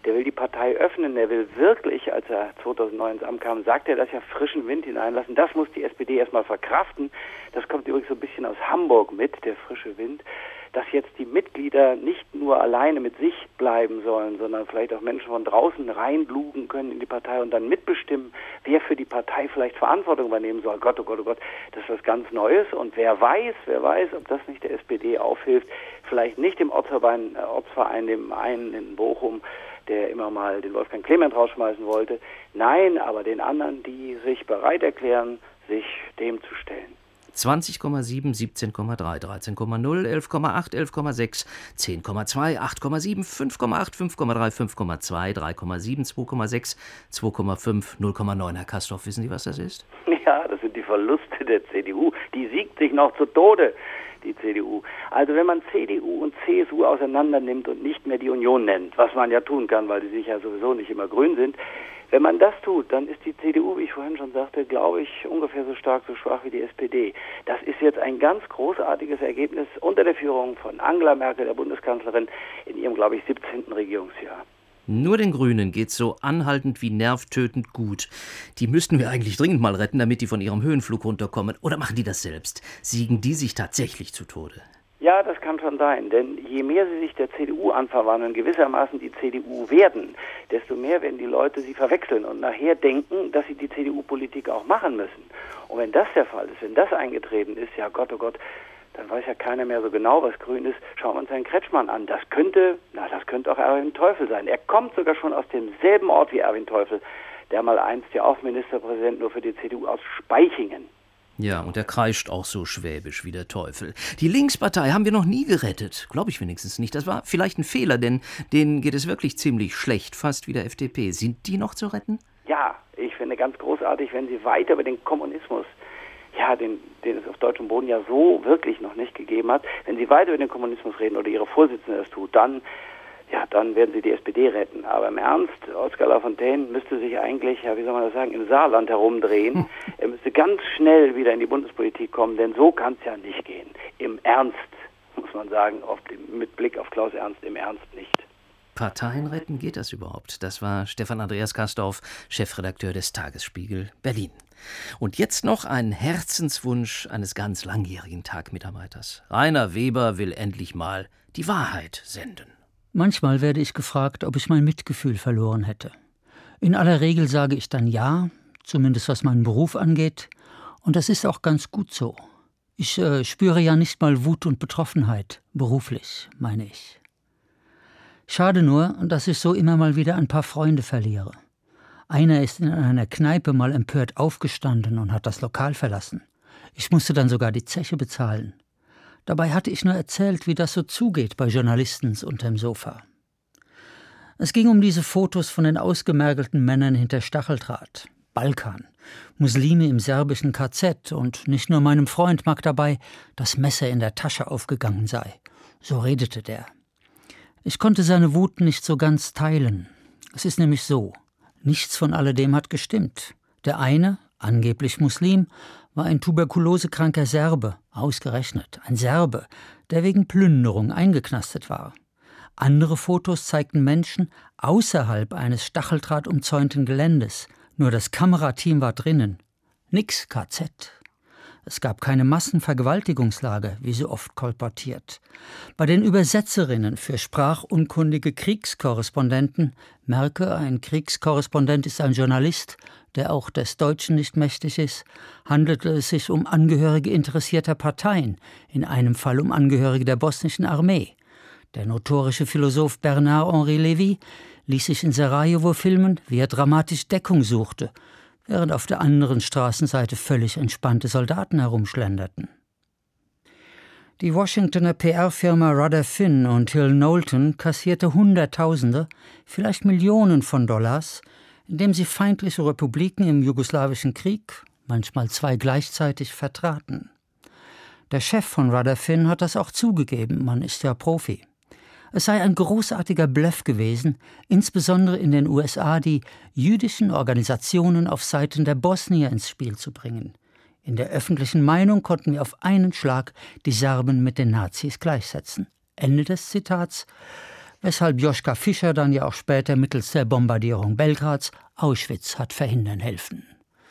Der will die Partei öffnen, der will wirklich, als er zweitausendneun ins Amt kam, sagt er, dass ja frischen Wind hineinlassen. Das muss die S P D erstmal verkraften. Das kommt übrigens so ein bisschen aus Hamburg mit, der frische Wind, dass jetzt die Mitglieder nicht nur alleine mit sich bleiben sollen, sondern vielleicht auch Menschen von draußen reinlugen können in die Partei und dann mitbestimmen, wer für die Partei vielleicht Verantwortung übernehmen soll. Gott, oh Gott, oh Gott, das ist was ganz Neues. Und wer weiß, wer weiß, ob das nicht der S P D aufhilft, vielleicht nicht dem Ortsverein, äh, Ortsverein, dem einen in Bochum, der immer mal den Wolfgang Clement rausschmeißen wollte. Nein, aber den anderen, die sich bereit erklären, sich dem zu stellen. zwanzig Komma sieben, siebzehn Komma drei, dreizehn Komma null, elf Komma acht, elf Komma sechs, zehn Komma zwei, acht Komma sieben, fünf Komma acht, fünf Komma drei, fünf Komma zwei, drei Komma sieben, zwei Komma sechs, zwei Komma fünf, null Komma neun. Herr Castorf, wissen Sie, was das ist? Ja, das sind die Verluste der C D U. Die siegt sich noch zu Tode, die C D U. Also wenn man C D U und C S U auseinander nimmt und nicht mehr die Union nennt, was man ja tun kann, weil die sich ja sowieso nicht immer grün sind, wenn man das tut, dann ist die C D U, wie ich vorhin schon sagte, glaube ich, ungefähr so stark, so schwach wie die S P D. Das ist jetzt ein ganz großartiges Ergebnis unter der Führung von Angela Merkel, der Bundeskanzlerin, in ihrem, glaube ich, siebzehnten Regierungsjahr. Nur den Grünen geht's so anhaltend wie nervtötend gut. Die müssten wir eigentlich dringend mal retten, damit die von ihrem Höhenflug runterkommen. Oder machen die das selbst? Siegen die sich tatsächlich zu Tode? Ja, das kann schon sein, denn je mehr sie sich der C D U anverwandeln, gewissermaßen die C D U werden, desto mehr werden die Leute sie verwechseln und nachher denken, dass sie die C D U-Politik auch machen müssen. Und wenn das der Fall ist, wenn das eingetreten ist, ja Gott, oh Gott, dann weiß ja keiner mehr so genau, was grün ist. Schauen wir uns Herrn Kretschmann an. Das könnte, na, das könnte auch Erwin Teufel sein. Er kommt sogar schon aus demselben Ort wie Erwin Teufel, der mal einst ja auch Ministerpräsident nur für die C D U aus Spaichingen. Ja, und er kreischt auch so schwäbisch wie der Teufel. Die Linkspartei haben wir noch nie gerettet. Glaube ich wenigstens nicht. Das war vielleicht ein Fehler, denn denen geht es wirklich ziemlich schlecht, fast wie der F D P. Sind die noch zu retten? Ja, ich finde ganz großartig, wenn sie weiter über den Kommunismus, ja, den, den es auf deutschem Boden ja so wirklich noch nicht gegeben hat, wenn sie weiter über den Kommunismus reden oder ihre Vorsitzende das tut, dann, ja, dann werden sie die S P D retten. Aber im Ernst, Oskar Lafontaine müsste sich eigentlich, ja, wie soll man das sagen, im Saarland herumdrehen. Er müsste ganz schnell wieder in die Bundespolitik kommen, denn so kann es ja nicht gehen. Im Ernst, muss man sagen, auf dem, mit Blick auf Klaus Ernst, im Ernst nicht. Parteien retten, geht das überhaupt? Das war Stefan Andreas Castorf, Chefredakteur des Tagesspiegel Berlin. Und jetzt noch ein Herzenswunsch eines ganz langjährigen Tagmitarbeiters. Rainer Weber will endlich mal die Wahrheit senden. Manchmal werde ich gefragt, ob ich mein Mitgefühl verloren hätte. In aller Regel sage ich dann ja, zumindest was meinen Beruf angeht. Und das ist auch ganz gut so. Ich äh, spüre ja nicht mal Wut und Betroffenheit, beruflich, meine ich. Schade nur, dass ich so immer mal wieder ein paar Freunde verliere. Einer ist in einer Kneipe mal empört aufgestanden und hat das Lokal verlassen. Ich musste dann sogar die Zeche bezahlen. Dabei hatte ich nur erzählt, wie das so zugeht bei Journalisten unterm Sofa. Es ging um diese Fotos von den ausgemergelten Männern hinter Stacheldraht. Balkan, Muslime im serbischen K Z und nicht nur meinem Freund mag dabei das Messer in der Tasche aufgegangen sei. So redete der. Ich konnte seine Wut nicht so ganz teilen. Es ist nämlich so, nichts von alledem hat gestimmt. Der eine, angeblich Muslim, war ein tuberkulosekranker Serbe, ausgerechnet, ein Serbe, der wegen Plünderung eingeknastet war. Andere Fotos zeigten Menschen außerhalb eines stacheldrahtumzäunten Geländes, nur das Kamerateam war drinnen. Nix K Z. Es gab keine Massenvergewaltigungslager, wie so oft kolportiert. Bei den Übersetzerinnen für sprachunkundige Kriegskorrespondenten, merke, ein Kriegskorrespondent ist ein Journalist, der auch des Deutschen nicht mächtig ist, handelte es sich um Angehörige interessierter Parteien, in einem Fall um Angehörige der bosnischen Armee. Der notorische Philosoph Bernard-Henri Lévy ließ sich in Sarajevo filmen, wie er dramatisch Deckung suchte, während auf der anderen Straßenseite völlig entspannte Soldaten herumschlenderten. Die Washingtoner P R-Firma Rudder Finn und Hill Knowlton kassierte Hunderttausende, vielleicht Millionen von Dollars, indem sie feindliche Republiken im jugoslawischen Krieg, manchmal zwei gleichzeitig, vertraten. Der Chef von Rudder Finn hat das auch zugegeben, man ist ja Profi. Es sei ein großartiger Bluff gewesen, insbesondere in den U S A die jüdischen Organisationen auf Seiten der Bosnier ins Spiel zu bringen. In der öffentlichen Meinung konnten wir auf einen Schlag die Serben mit den Nazis gleichsetzen. Ende des Zitats. weshalb Joschka Fischer dann ja auch später mittels der Bombardierung Belgrads Auschwitz hat verhindern helfen.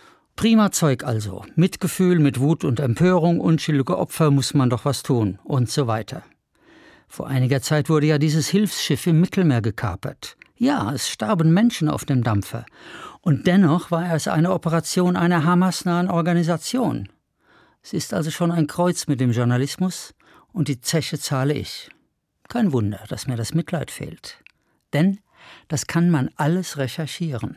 Prima Zeug also. Mitgefühl mit Wut und Empörung, unschuldige Opfer, muss man doch was tun und so weiter. Vor einiger Zeit wurde ja dieses Hilfsschiff im Mittelmeer gekapert. Ja, es starben Menschen auf dem Dampfer. Und dennoch war es eine Operation einer Hamas-nahen Organisation. Es ist also schon ein Kreuz mit dem Journalismus und die Zeche zahle ich. Kein Wunder, dass mir das Mitleid fehlt. Denn das kann man alles recherchieren.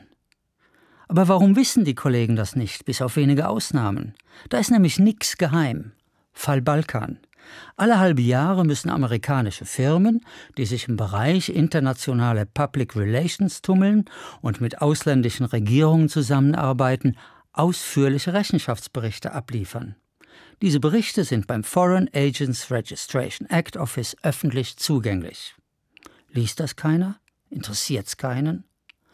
Aber warum wissen die Kollegen das nicht, bis auf wenige Ausnahmen? Da ist nämlich nichts geheim. Fall Balkan. Alle halbe Jahre müssen amerikanische Firmen, die sich im Bereich internationale Public Relations tummeln und mit ausländischen Regierungen zusammenarbeiten, ausführliche Rechenschaftsberichte abliefern. Diese Berichte sind beim Foreign Agents Registration Act Office öffentlich zugänglich. Liest das keiner? Interessiert's keinen?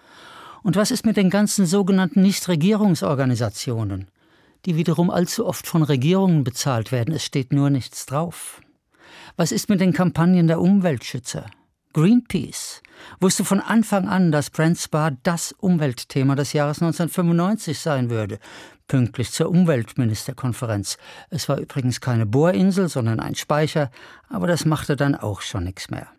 Und was ist mit den ganzen sogenannten Nichtregierungsorganisationen, die wiederum allzu oft von Regierungen bezahlt werden? Es steht nur nichts drauf. Was ist mit den Kampagnen der Umweltschützer? Greenpeace wusste von Anfang an, dass Brent Spar das Umweltthema des Jahres neunzehnhundertfünfundneunzig sein würde, pünktlich zur Umweltministerkonferenz. Es war übrigens keine Bohrinsel, sondern ein Speicher, aber das machte dann auch schon nichts mehr.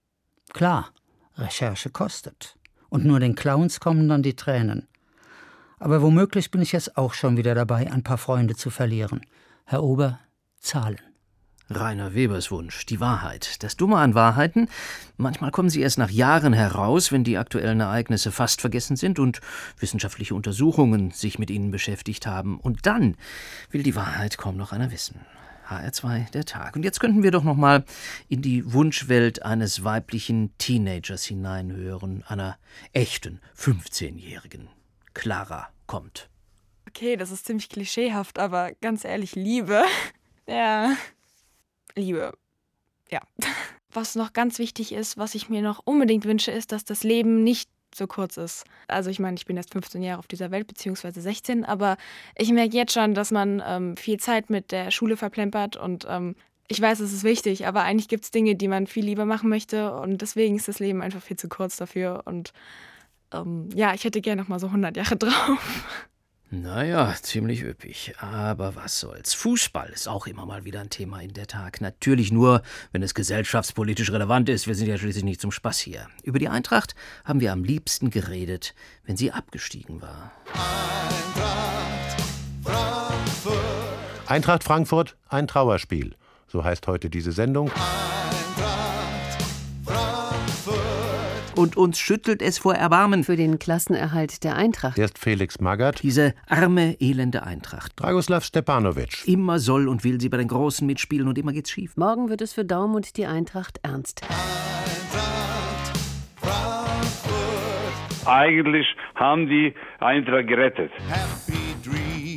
Klar, Recherche kostet. Und nur den Clowns kommen dann die Tränen. Aber womöglich bin ich jetzt auch schon wieder dabei, ein paar Freunde zu verlieren. Herr Ober, Zahlen. Rainer Webers Wunsch, die Wahrheit. Das Dumme an Wahrheiten, manchmal kommen sie erst nach Jahren heraus, wenn die aktuellen Ereignisse fast vergessen sind und wissenschaftliche Untersuchungen sich mit ihnen beschäftigt haben. Und dann will die Wahrheit kaum noch einer wissen. H R zwei, der Tag. Und jetzt könnten wir doch noch mal in die Wunschwelt eines weiblichen Teenagers hineinhören, einer echten fünfzehnjährigen. Clara kommt. Okay, das ist ziemlich klischeehaft, aber ganz ehrlich, Liebe. Ja, Liebe. Ja. Was noch ganz wichtig ist, was ich mir noch unbedingt wünsche, ist, dass das Leben nicht so kurz ist. Also ich meine, ich bin erst fünfzehn Jahre auf dieser Welt, beziehungsweise sechzehn, aber ich merke jetzt schon, dass man ähm, viel Zeit mit der Schule verplempert und ähm, ich weiß, es ist wichtig, aber eigentlich gibt es Dinge, die man viel lieber machen möchte und deswegen ist das Leben einfach viel zu kurz dafür und ähm, ja, ich hätte gerne noch mal so hundert Jahre drauf. Naja, ziemlich üppig. Aber was soll's. Fußball ist auch immer mal wieder ein Thema in der Tag. Natürlich nur, wenn es gesellschaftspolitisch relevant ist. Wir sind ja schließlich nicht zum Spaß hier. Über die Eintracht haben wir am liebsten geredet, wenn sie abgestiegen war. Eintracht Frankfurt. Eintracht Frankfurt, ein Trauerspiel. So heißt heute diese Sendung. Und uns schüttelt es vor Erbarmen. Für den Klassenerhalt der Eintracht. Erst Felix Magath. Diese arme, elende Eintracht. Dragoslav Stepanovic. Immer soll und will sie bei den Großen mitspielen und immer geht's schief. Morgen wird es für Daum und die Eintracht ernst. Eintracht Frankfurt. Eigentlich haben die Eintracht gerettet. Happy Dream.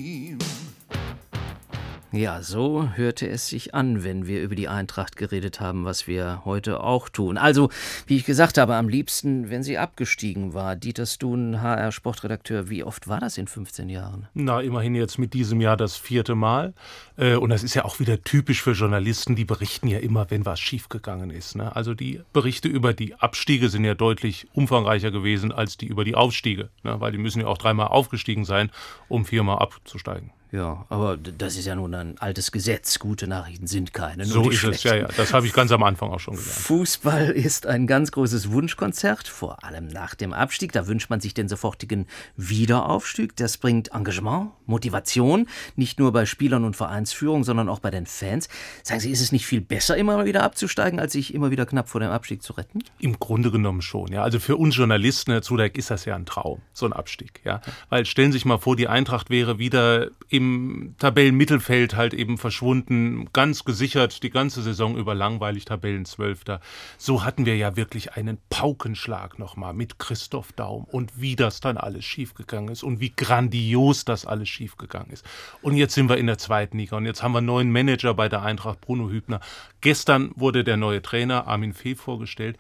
Ja, so hörte es sich an, wenn wir über die Eintracht geredet haben, was wir heute auch tun. Also, wie ich gesagt habe, am liebsten, wenn sie abgestiegen war. Dieter Stun, H R-Sportredakteur, wie oft war das in fünfzehn Jahren? Na, immerhin jetzt mit diesem Jahr das vierte Mal. Und das ist ja auch wieder typisch für Journalisten, die berichten ja immer, wenn was schiefgegangen ist. Ne? Also die Berichte über die Abstiege sind ja deutlich umfangreicher gewesen als die über die Aufstiege. Ne? Weil die müssen ja auch dreimal aufgestiegen sein, um viermal abzusteigen. Ja, aber das ist ja nun ein altes Gesetz. Gute Nachrichten sind keine. So ist es, ja, ja. Das habe ich ganz am Anfang auch schon gelernt. Fußball ist ein ganz großes Wunschkonzert, vor allem nach dem Abstieg. Da wünscht man sich den sofortigen Wiederaufstieg. Das bringt Engagement, Motivation, nicht nur bei Spielern und Vereinsführung, sondern auch bei den Fans. Sagen Sie, ist es nicht viel besser, immer wieder abzusteigen, als sich immer wieder knapp vor dem Abstieg zu retten? Im Grunde genommen schon, ja. Also für uns Journalisten, Herr Zudeck, ist das ja ein Traum, so ein Abstieg, ja. Weil stellen Sie sich mal vor, die Eintracht wäre wieder im Tabellenmittelfeld halt eben verschwunden, ganz gesichert, die ganze Saison über langweilig Tabellenzwölfter. So hatten wir ja wirklich einen Paukenschlag nochmal mit Christoph Daum und wie das dann alles schiefgegangen ist und wie grandios das alles schiefgegangen ist. Und jetzt sind wir in der zweiten Liga und jetzt haben wir einen neuen Manager bei der Eintracht, Bruno Hübner. Gestern wurde der neue Trainer, Armin Fee, vorgestellt.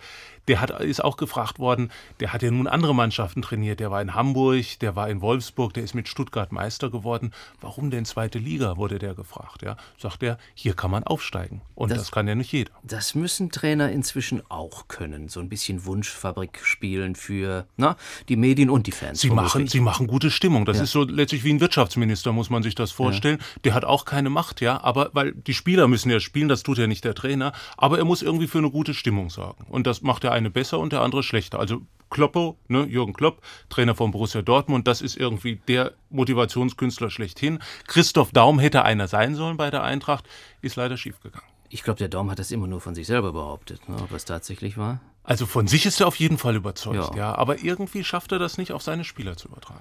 der hat, ist auch gefragt worden, der hat ja nun andere Mannschaften trainiert. Der war in Hamburg, der war in Wolfsburg, der ist mit Stuttgart Meister geworden. Warum denn zweite Liga, wurde der gefragt. Ja, sagt er, hier kann man aufsteigen. Und das, das kann ja nicht jeder. Das müssen Trainer inzwischen auch können. So ein bisschen Wunschfabrik spielen für na, die Medien und die Fans. Sie machen, sie machen gute Stimmung. Das ja. ist so letztlich wie ein Wirtschaftsminister, muss man sich das vorstellen. Ja. Der hat auch keine Macht, ja, aber weil die Spieler müssen ja spielen, das tut ja nicht der Trainer. Aber er muss irgendwie für eine gute Stimmung sorgen. Und das macht der eine besser und der andere schlechter. Also Kloppo, ne, Jürgen Klopp, Trainer von Borussia Dortmund, das ist irgendwie der Motivationskünstler schlechthin. Christoph Daum hätte einer sein sollen bei der Eintracht, ist leider schiefgegangen. Ich glaube, der Daum hat das immer nur von sich selber behauptet, ne, ob es tatsächlich war. Also von sich ist er auf jeden Fall überzeugt, ja. ja. Aber irgendwie schafft er das nicht, auf seine Spieler zu übertragen.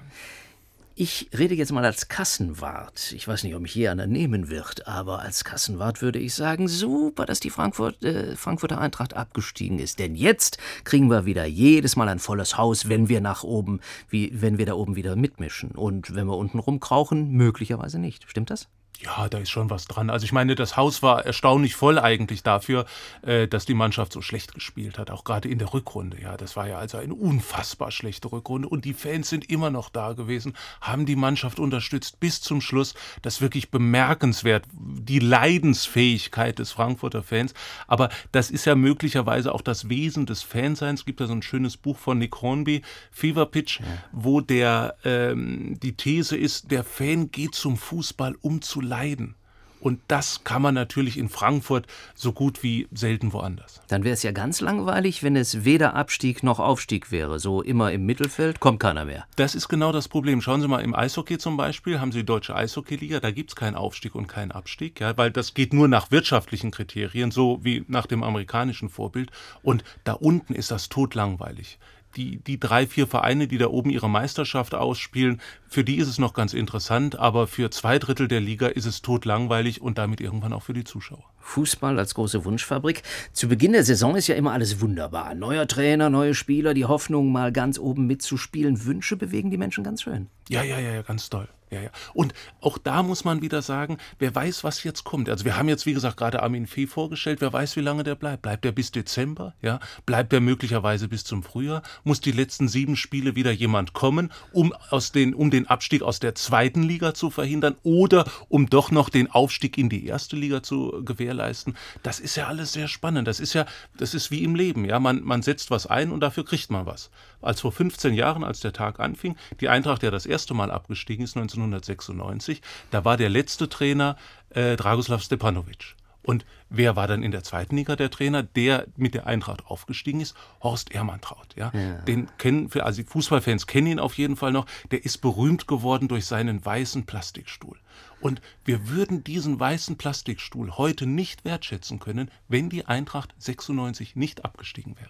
Ich rede jetzt mal als Kassenwart. Ich weiß nicht, ob mich hier einer nehmen wird, aber als Kassenwart würde ich sagen, super, dass die Frankfurt, äh, Frankfurter Eintracht abgestiegen ist. Denn jetzt kriegen wir wieder jedes Mal ein volles Haus, wenn wir nach oben, wie, wenn wir da oben wieder mitmischen. Und wenn wir unten rumkrauchen, möglicherweise nicht. Stimmt das? Ja, da ist schon was dran. Also ich meine, das Haus war erstaunlich voll eigentlich dafür, äh, dass die Mannschaft so schlecht gespielt hat, auch gerade in der Rückrunde. Ja, das war ja also eine unfassbar schlechte Rückrunde und die Fans sind immer noch da gewesen, haben die Mannschaft unterstützt bis zum Schluss. Das ist wirklich bemerkenswert, die Leidensfähigkeit des Frankfurter Fans. Aber das ist ja möglicherweise auch das Wesen des Fanseins. Es gibt ja so ein schönes Buch von Nick Hornby, Fever Pitch, ja. wo der ähm, die These ist, der Fan geht zum Fußball, um zu leiden. Und das kann man natürlich in Frankfurt so gut wie selten woanders. Dann wäre es ja ganz langweilig, wenn es weder Abstieg noch Aufstieg wäre. So immer im Mittelfeld kommt keiner mehr. Das ist genau das Problem. Schauen Sie mal, im Eishockey zum Beispiel haben Sie die Deutsche Eishockeyliga, da gibt es keinen Aufstieg und keinen Abstieg, ja, weil das geht nur nach wirtschaftlichen Kriterien, so wie nach dem amerikanischen Vorbild. Und da unten ist das totlangweilig. Die, die drei, vier Vereine, die da oben ihre Meisterschaft ausspielen, für die ist es noch ganz interessant, aber für zwei Drittel der Liga ist es totlangweilig und damit irgendwann auch für die Zuschauer. Fußball als große Wunschfabrik. Zu Beginn der Saison ist ja immer alles wunderbar. Neuer Trainer, neue Spieler, die Hoffnung, mal ganz oben mitzuspielen. Wünsche bewegen die Menschen ganz schön. Ja, ja, ja, ja, ganz toll. Ja, ja. Und auch da muss man wieder sagen, wer weiß, was jetzt kommt. Also wir haben jetzt, wie gesagt, gerade Armin Fee vorgestellt. Wer weiß, wie lange der bleibt. Bleibt er bis Dezember? Ja? Bleibt er möglicherweise bis zum Frühjahr? Muss die letzten sieben Spiele wieder jemand kommen, um, aus den, um den Abstieg aus der zweiten Liga zu verhindern oder um doch noch den Aufstieg in die erste Liga zu gewährleisten? Das ist ja alles sehr spannend. Das ist ja, das ist wie im Leben. Ja? Man, man setzt was ein und dafür kriegt man was. Als vor fünfzehn Jahren, als der Tag anfing, die Eintracht ja das erste Mal abgestiegen ist, neunzehnhundertsechsundneunzig, da war der letzte Trainer äh, Dragoslav Stepanovic. Und wer war dann in der zweiten Liga der Trainer, der mit der Eintracht aufgestiegen ist? Horst Ehrmantraut. Ja? Ja. Den kennen, also die Fußballfans kennen ihn auf jeden Fall noch. Der ist berühmt geworden durch seinen weißen Plastikstuhl. Und wir würden diesen weißen Plastikstuhl heute nicht wertschätzen können, wenn die Eintracht sechsundneunzig nicht abgestiegen wäre.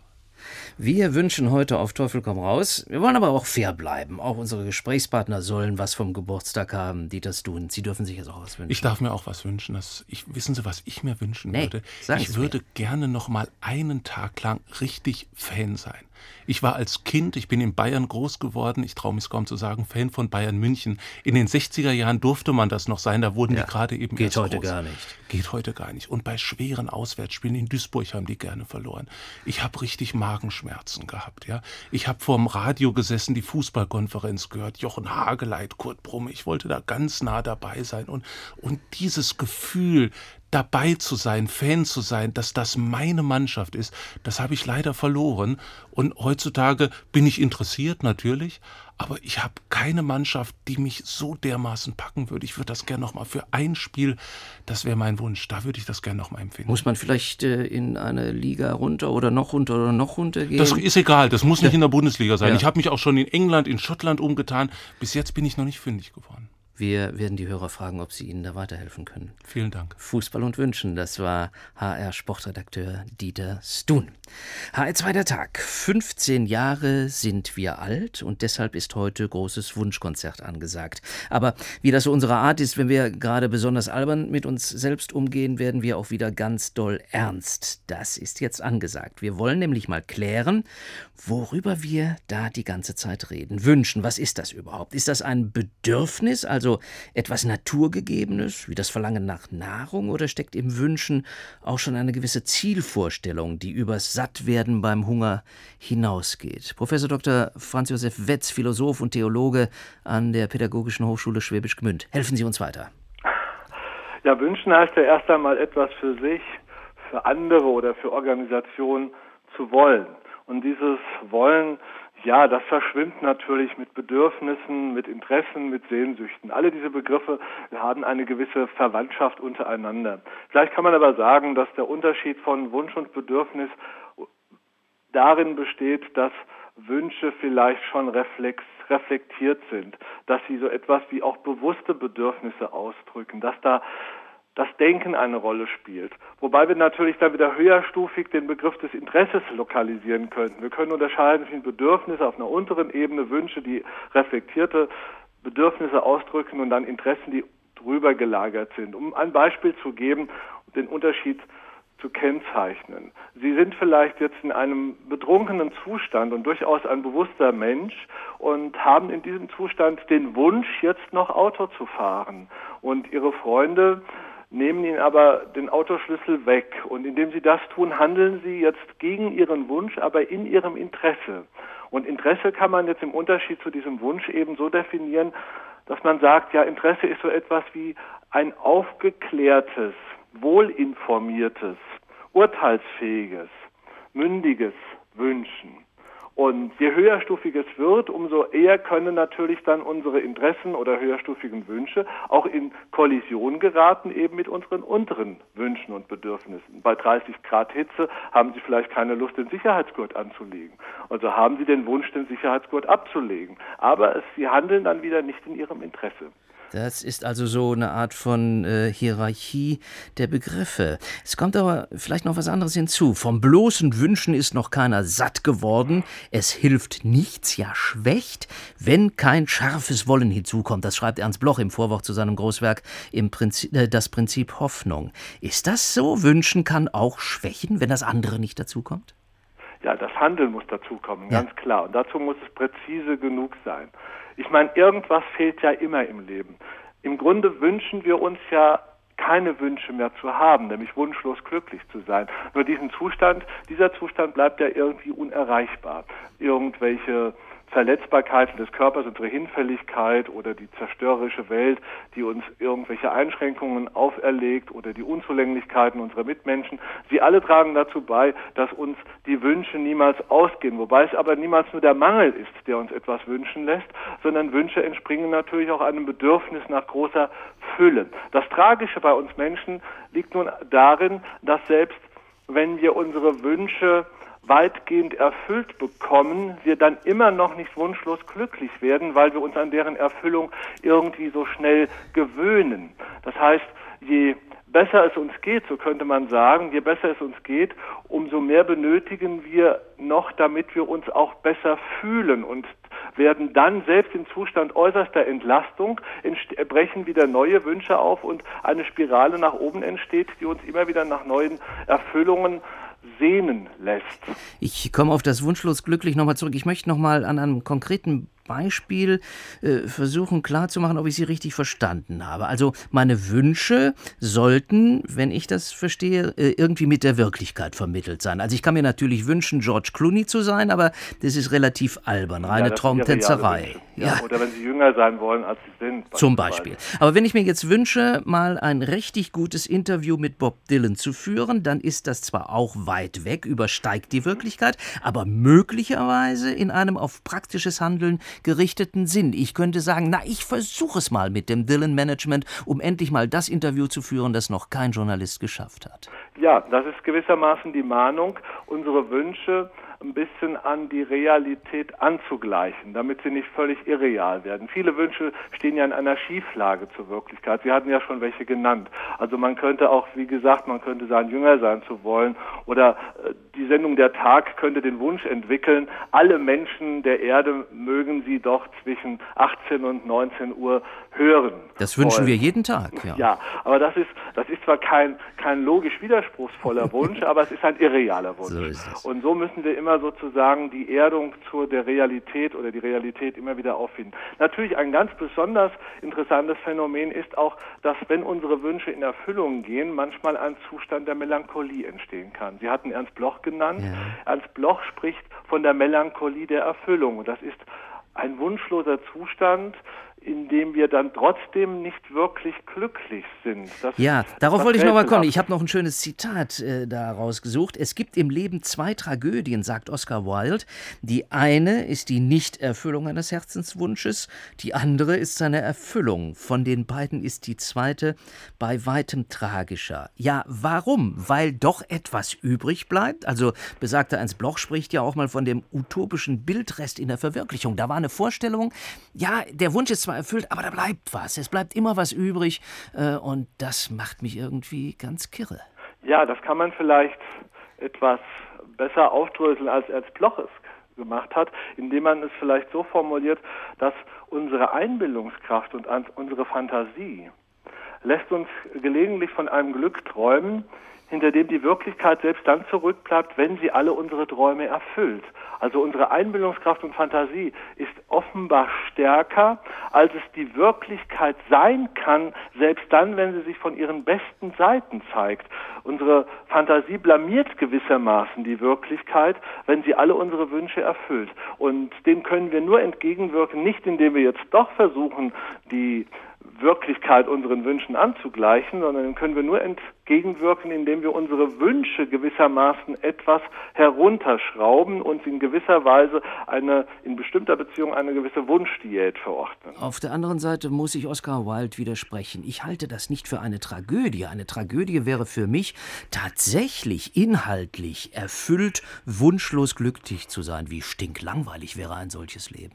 Wir wünschen heute auf Teufel komm raus. Wir wollen aber auch fair bleiben. Auch unsere Gesprächspartner sollen was vom Geburtstag haben, die das tun. Sie dürfen sich jetzt auch was wünschen. Ich darf mir auch was wünschen. Das, ich, wissen Sie, was ich mir wünschen nee, würde? Ich würde mir. gerne noch mal einen Tag lang richtig Fan sein. Ich war als Kind, ich bin in Bayern groß geworden, ich traue mich es kaum zu sagen, Fan von Bayern München. In den sechziger Jahren durfte man das noch sein, da wurden ja, die gerade eben geht erst heute groß. gar nicht. Geht heute gar nicht. Und bei schweren Auswärtsspielen in Duisburg haben die gerne verloren. Ich habe richtig Magenschmerzen gehabt. Ja. Ich habe vor dem Radio gesessen, die Fußballkonferenz gehört, Jochen Hageleit, Kurt Brumme. Ich wollte da ganz nah dabei sein. Und, und dieses Gefühl, dabei zu sein, Fan zu sein, dass das meine Mannschaft ist, das habe ich leider verloren. Und heutzutage bin ich interessiert, natürlich, aber ich habe keine Mannschaft, die mich so dermaßen packen würde. Ich würde das gerne nochmal für ein Spiel, das wäre mein Wunsch, da würde ich das gerne nochmal empfinden. Muss man vielleicht äh, in eine Liga runter oder noch runter oder noch runter gehen? Das ist egal, das muss nicht in der Bundesliga sein. Ja. Ich habe mich auch schon in England, in Schottland umgetan. Bis jetzt bin ich noch nicht fündig geworden. Wir werden die Hörer fragen, ob sie Ihnen da weiterhelfen können. Vielen Dank. Fußball und Wünschen, das war H R-Sportredakteur Dieter Stun. H R zwei der Tag. fünfzehn Jahre sind wir alt und deshalb ist heute großes Wunschkonzert angesagt. Aber wie das so unsere Art ist, wenn wir gerade besonders albern mit uns selbst umgehen, werden wir auch wieder ganz doll ernst. Das ist jetzt angesagt. Wir wollen nämlich mal klären, worüber wir da die ganze Zeit reden. Wünschen, was ist das überhaupt? Ist das ein Bedürfnis, also also etwas Naturgegebenes, wie das Verlangen nach Nahrung, oder steckt im Wünschen auch schon eine gewisse Zielvorstellung, die übers Sattwerden beim Hunger hinausgeht? Professor Doktor Franz Josef Wetz, Philosoph und Theologe an der Pädagogischen Hochschule Schwäbisch Gmünd. Helfen Sie uns weiter. Ja, wünschen heißt ja erst einmal etwas für sich, für andere oder für Organisationen zu wollen. Und dieses Wollen, ja, das verschwimmt natürlich mit Bedürfnissen, mit Interessen, mit Sehnsüchten. Alle diese Begriffe haben eine gewisse Verwandtschaft untereinander. Vielleicht kann man aber sagen, dass der Unterschied von Wunsch und Bedürfnis darin besteht, dass Wünsche vielleicht schon reflex, reflektiert sind, dass sie so etwas wie auch bewusste Bedürfnisse ausdrücken, dass da das Denken eine Rolle spielt. Wobei wir natürlich dann wieder höherstufig den Begriff des Interesses lokalisieren könnten. Wir können unterscheiden zwischen Bedürfnisse auf einer unteren Ebene, Wünsche, die reflektierte Bedürfnisse ausdrücken, und dann Interessen, die drüber gelagert sind. Um ein Beispiel zu geben, den Unterschied zu kennzeichnen. Sie sind vielleicht jetzt in einem betrunkenen Zustand und durchaus ein bewusster Mensch und haben in diesem Zustand den Wunsch, jetzt noch Auto zu fahren. Und Ihre Freunde nehmen Ihnen aber den Autoschlüssel weg. Und indem Sie das tun, handeln Sie jetzt gegen Ihren Wunsch, aber in Ihrem Interesse. Und Interesse kann man jetzt im Unterschied zu diesem Wunsch eben so definieren, dass man sagt, ja, Interesse ist so etwas wie ein aufgeklärtes, wohlinformiertes, urteilsfähiges, mündiges Wünschen. Und je höherstufig es wird, umso eher können natürlich dann unsere Interessen oder höherstufigen Wünsche auch in Kollision geraten eben mit unseren unteren Wünschen und Bedürfnissen. Bei dreißig Grad Hitze haben Sie vielleicht keine Lust, den Sicherheitsgurt anzulegen. Also haben Sie den Wunsch, den Sicherheitsgurt abzulegen. Aber es, Sie handeln dann wieder nicht in Ihrem Interesse. Das ist also so eine Art von äh, Hierarchie der Begriffe. Es kommt aber vielleicht noch was anderes hinzu. Vom bloßen Wünschen ist noch keiner satt geworden. Es hilft nichts, ja schwächt, wenn kein scharfes Wollen hinzukommt. Das schreibt Ernst Bloch im Vorwort zu seinem Großwerk im Prinzip, äh, Das Prinzip Hoffnung. Ist das so? Wünschen kann auch schwächen, wenn das andere nicht dazukommt? Ja, das Handeln muss dazukommen, ja. Ganz klar. Und dazu muss es präzise genug sein. Ich meine, irgendwas fehlt ja immer im Leben. Im Grunde wünschen wir uns ja, keine Wünsche mehr zu haben, nämlich wunschlos glücklich zu sein. Nur diesen Zustand, dieser Zustand bleibt ja irgendwie unerreichbar. Irgendwelche Verletzbarkeiten des Körpers, unsere Hinfälligkeit oder die zerstörerische Welt, die uns irgendwelche Einschränkungen auferlegt, oder die Unzulänglichkeiten unserer Mitmenschen, sie alle tragen dazu bei, dass uns die Wünsche niemals ausgehen. Wobei es aber niemals nur der Mangel ist, der uns etwas wünschen lässt, sondern Wünsche entspringen natürlich auch einem Bedürfnis nach großer Fülle. Das Tragische bei uns Menschen liegt nun darin, dass selbst wenn wir unsere Wünsche weitgehend erfüllt bekommen, wir dann immer noch nicht wunschlos glücklich werden, weil wir uns an deren Erfüllung irgendwie so schnell gewöhnen. Das heißt, je besser es uns geht, so könnte man sagen, je besser es uns geht, umso mehr benötigen wir noch, damit wir uns auch besser fühlen, und werden dann selbst im Zustand äußerster Entlastung, brechen wieder neue Wünsche auf und eine Spirale nach oben entsteht, die uns immer wieder nach neuen Erfüllungen sehnen lässt. Ich komme auf das wunschlos glücklich nochmal zurück. Ich möchte nochmal an einem konkreten Beispiel äh, versuchen klarzumachen, ob ich Sie richtig verstanden habe. Also meine Wünsche sollten, wenn ich das verstehe, äh, irgendwie mit der Wirklichkeit vermittelt sein. Also ich kann mir natürlich wünschen, George Clooney zu sein, aber das ist relativ albern, reine ja, Traumtänzerei. Ja, ja. Oder wenn Sie jünger sein wollen, als Sie sind. Zum Beispiel. Aber wenn ich mir jetzt wünsche, mal ein richtig gutes Interview mit Bob Dylan zu führen, dann ist das zwar auch weit weg, übersteigt die Wirklichkeit, aber möglicherweise in einem auf praktisches Handeln gerichteten Sinn. Ich könnte sagen, na, ich versuche es mal mit dem Dylan-Management, um endlich mal das Interview zu führen, das noch kein Journalist geschafft hat. Ja, das ist gewissermaßen die Mahnung, unsere Wünsche ein bisschen an die Realität anzugleichen, damit sie nicht völlig irreal werden. Viele Wünsche stehen ja in einer Schieflage zur Wirklichkeit. Sie hatten ja schon welche genannt. Also man könnte auch, wie gesagt, man könnte sagen, jünger sein zu wollen, oder äh, die Sendung Der Tag könnte den Wunsch entwickeln, alle Menschen der Erde mögen sie doch zwischen achtzehn und neunzehn Uhr hören. Das wünschen wollen. wir jeden Tag. Ja, ja, aber das ist, das ist zwar kein, kein logisch widerspruchsvoller Wunsch, aber es ist ein irrealer Wunsch. So ist es. Und so müssen wir immer immer sozusagen die Erdung zur der Realität oder die Realität immer wieder auffinden. Natürlich ein ganz besonders interessantes Phänomen ist auch, dass wenn unsere Wünsche in Erfüllung gehen, manchmal ein Zustand der Melancholie entstehen kann. Sie hatten Ernst Bloch genannt. Ja. Ernst Bloch spricht von der Melancholie der Erfüllung. Und das ist ein wunschloser Zustand, in dem wir dann trotzdem nicht wirklich glücklich sind. Das, ja, darauf das wollte ich noch mal kommen. Ich habe noch ein schönes Zitat äh, da rausgesucht. Es gibt im Leben zwei Tragödien, sagt Oscar Wilde. Die eine ist die Nichterfüllung eines Herzenswunsches, die andere ist seine Erfüllung. Von den beiden ist die zweite bei weitem tragischer. Ja, warum? Weil doch etwas übrig bleibt? Also besagter Ernst Bloch spricht ja auch mal von dem utopischen Bildrest in der Verwirklichung. Da war eine Vorstellung, ja, der Wunsch ist zwar erfüllt, aber da bleibt was. Es bleibt immer was übrig äh, und das macht mich irgendwie ganz kirre. Ja, das kann man vielleicht etwas besser aufdröseln, als Ernst Bloch es gemacht hat, indem man es vielleicht so formuliert, dass unsere Einbildungskraft und unsere Fantasie lässt uns gelegentlich von einem Glück träumen, hinter dem die Wirklichkeit selbst dann zurückbleibt, wenn sie alle unsere Träume erfüllt. Also unsere Einbildungskraft und Fantasie ist offenbar stärker, als es die Wirklichkeit sein kann, selbst dann, wenn sie sich von ihren besten Seiten zeigt. Unsere Fantasie blamiert gewissermaßen die Wirklichkeit, wenn sie alle unsere Wünsche erfüllt. Und dem können wir nur entgegenwirken, nicht indem wir jetzt doch versuchen, die Wirklichkeit unseren Wünschen anzugleichen, sondern dem können wir nur entgegenwirken, indem wir unsere Wünsche gewissermaßen etwas herunterschrauben und in gewisser Weise eine, in bestimmter Beziehung eine gewisse Wunschdiät verordnen. Auf der anderen Seite muss ich Oscar Wilde widersprechen. Ich halte das nicht für eine Tragödie. Eine Tragödie wäre für mich tatsächlich inhaltlich erfüllt, wunschlos glücklich zu sein. Wie stinklangweilig wäre ein solches Leben.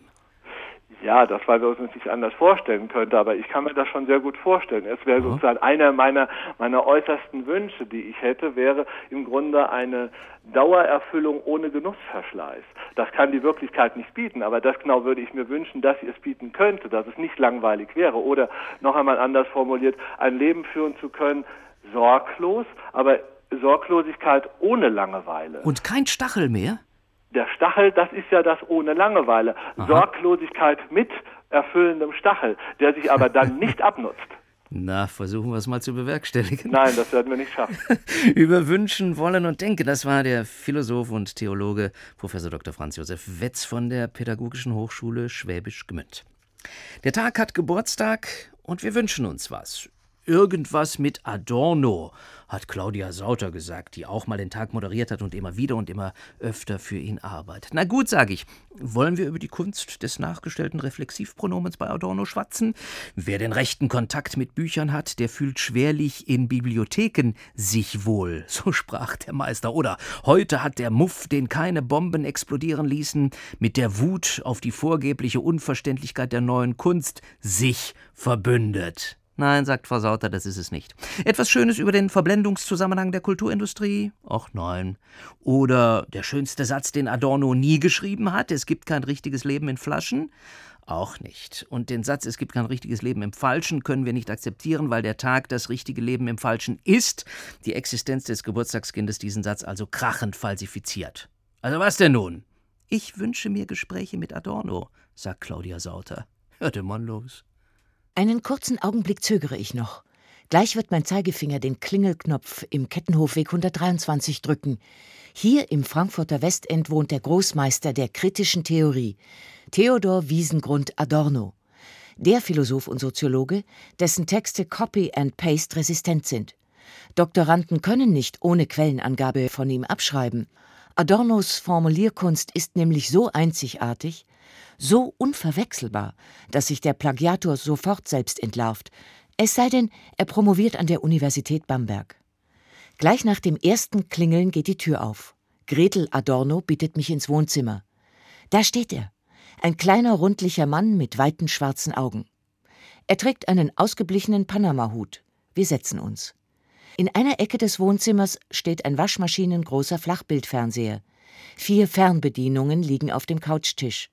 Ja, das, weil wir uns nicht anders vorstellen könnten, aber ich kann mir das schon sehr gut vorstellen. Es wäre sozusagen einer meiner, meiner äußersten Wünsche, die ich hätte, wäre im Grunde eine Dauererfüllung ohne Genussverschleiß. Das kann die Wirklichkeit nicht bieten, aber das genau würde ich mir wünschen, dass sie es bieten könnte, dass es nicht langweilig wäre. Oder noch einmal anders formuliert, ein Leben führen zu können, sorglos, aber Sorglosigkeit ohne Langeweile. Und kein Stachel mehr? Der Stachel, das ist ja das ohne Langeweile. Aha. Sorglosigkeit mit erfüllendem Stachel, der sich aber dann nicht abnutzt. Na, versuchen wir es mal zu bewerkstelligen. Nein, das werden wir nicht schaffen. Über Wünschen, Wollen und Denken, das war der Philosoph und Theologe Professor Doktor Franz Josef Wetz von der Pädagogischen Hochschule Schwäbisch Gmünd. Der Tag hat Geburtstag und wir wünschen uns was. Irgendwas mit Adorno, hat Claudia Sauter gesagt, die auch mal den Tag moderiert hat und immer wieder und immer öfter für ihn arbeitet. Na gut, sage ich, wollen wir über die Kunst des nachgestellten Reflexivpronomens bei Adorno schwatzen? Wer den rechten Kontakt mit Büchern hat, der fühlt schwerlich in Bibliotheken sich wohl, so sprach der Meister. Oder heute hat der Muff, den keine Bomben explodieren ließen, mit der Wut auf die vorgebliche Unverständlichkeit der neuen Kunst sich verbündet. Nein, sagt Frau Sauter, das ist es nicht. Etwas Schönes über den Verblendungszusammenhang der Kulturindustrie? Ach nein. Oder der schönste Satz, den Adorno nie geschrieben hat, es gibt kein richtiges Leben in Flaschen? Auch nicht. Und den Satz, es gibt kein richtiges Leben im Falschen, können wir nicht akzeptieren, weil der Tag das richtige Leben im Falschen ist. Die Existenz des Geburtstagskindes diesen Satz also krachend falsifiziert. Also was denn nun? Ich wünsche mir Gespräche mit Adorno, sagt Claudia Sauter. Hörte man los. Einen kurzen Augenblick zögere ich noch. Gleich wird mein Zeigefinger den Klingelknopf im Kettenhofweg hundertdreiundzwanzig drücken. Hier im Frankfurter Westend wohnt der Großmeister der kritischen Theorie, Theodor Wiesengrund Adorno. Der Philosoph und Soziologe, dessen Texte Copy and Paste resistent sind. Doktoranden können nicht ohne Quellenangabe von ihm abschreiben. Adornos Formulierkunst ist nämlich so einzigartig, so unverwechselbar, dass sich der Plagiator sofort selbst entlarvt. Es sei denn, er promoviert an der Universität Bamberg. Gleich nach dem ersten Klingeln geht die Tür auf. Gretel Adorno bittet mich ins Wohnzimmer. Da steht er, ein kleiner, rundlicher Mann mit weiten schwarzen Augen. Er trägt einen ausgeblichenen Panama-Hut. Wir setzen uns. In einer Ecke des Wohnzimmers steht ein waschmaschinengroßer Flachbildfernseher. Vier Fernbedienungen liegen auf dem Couchtisch.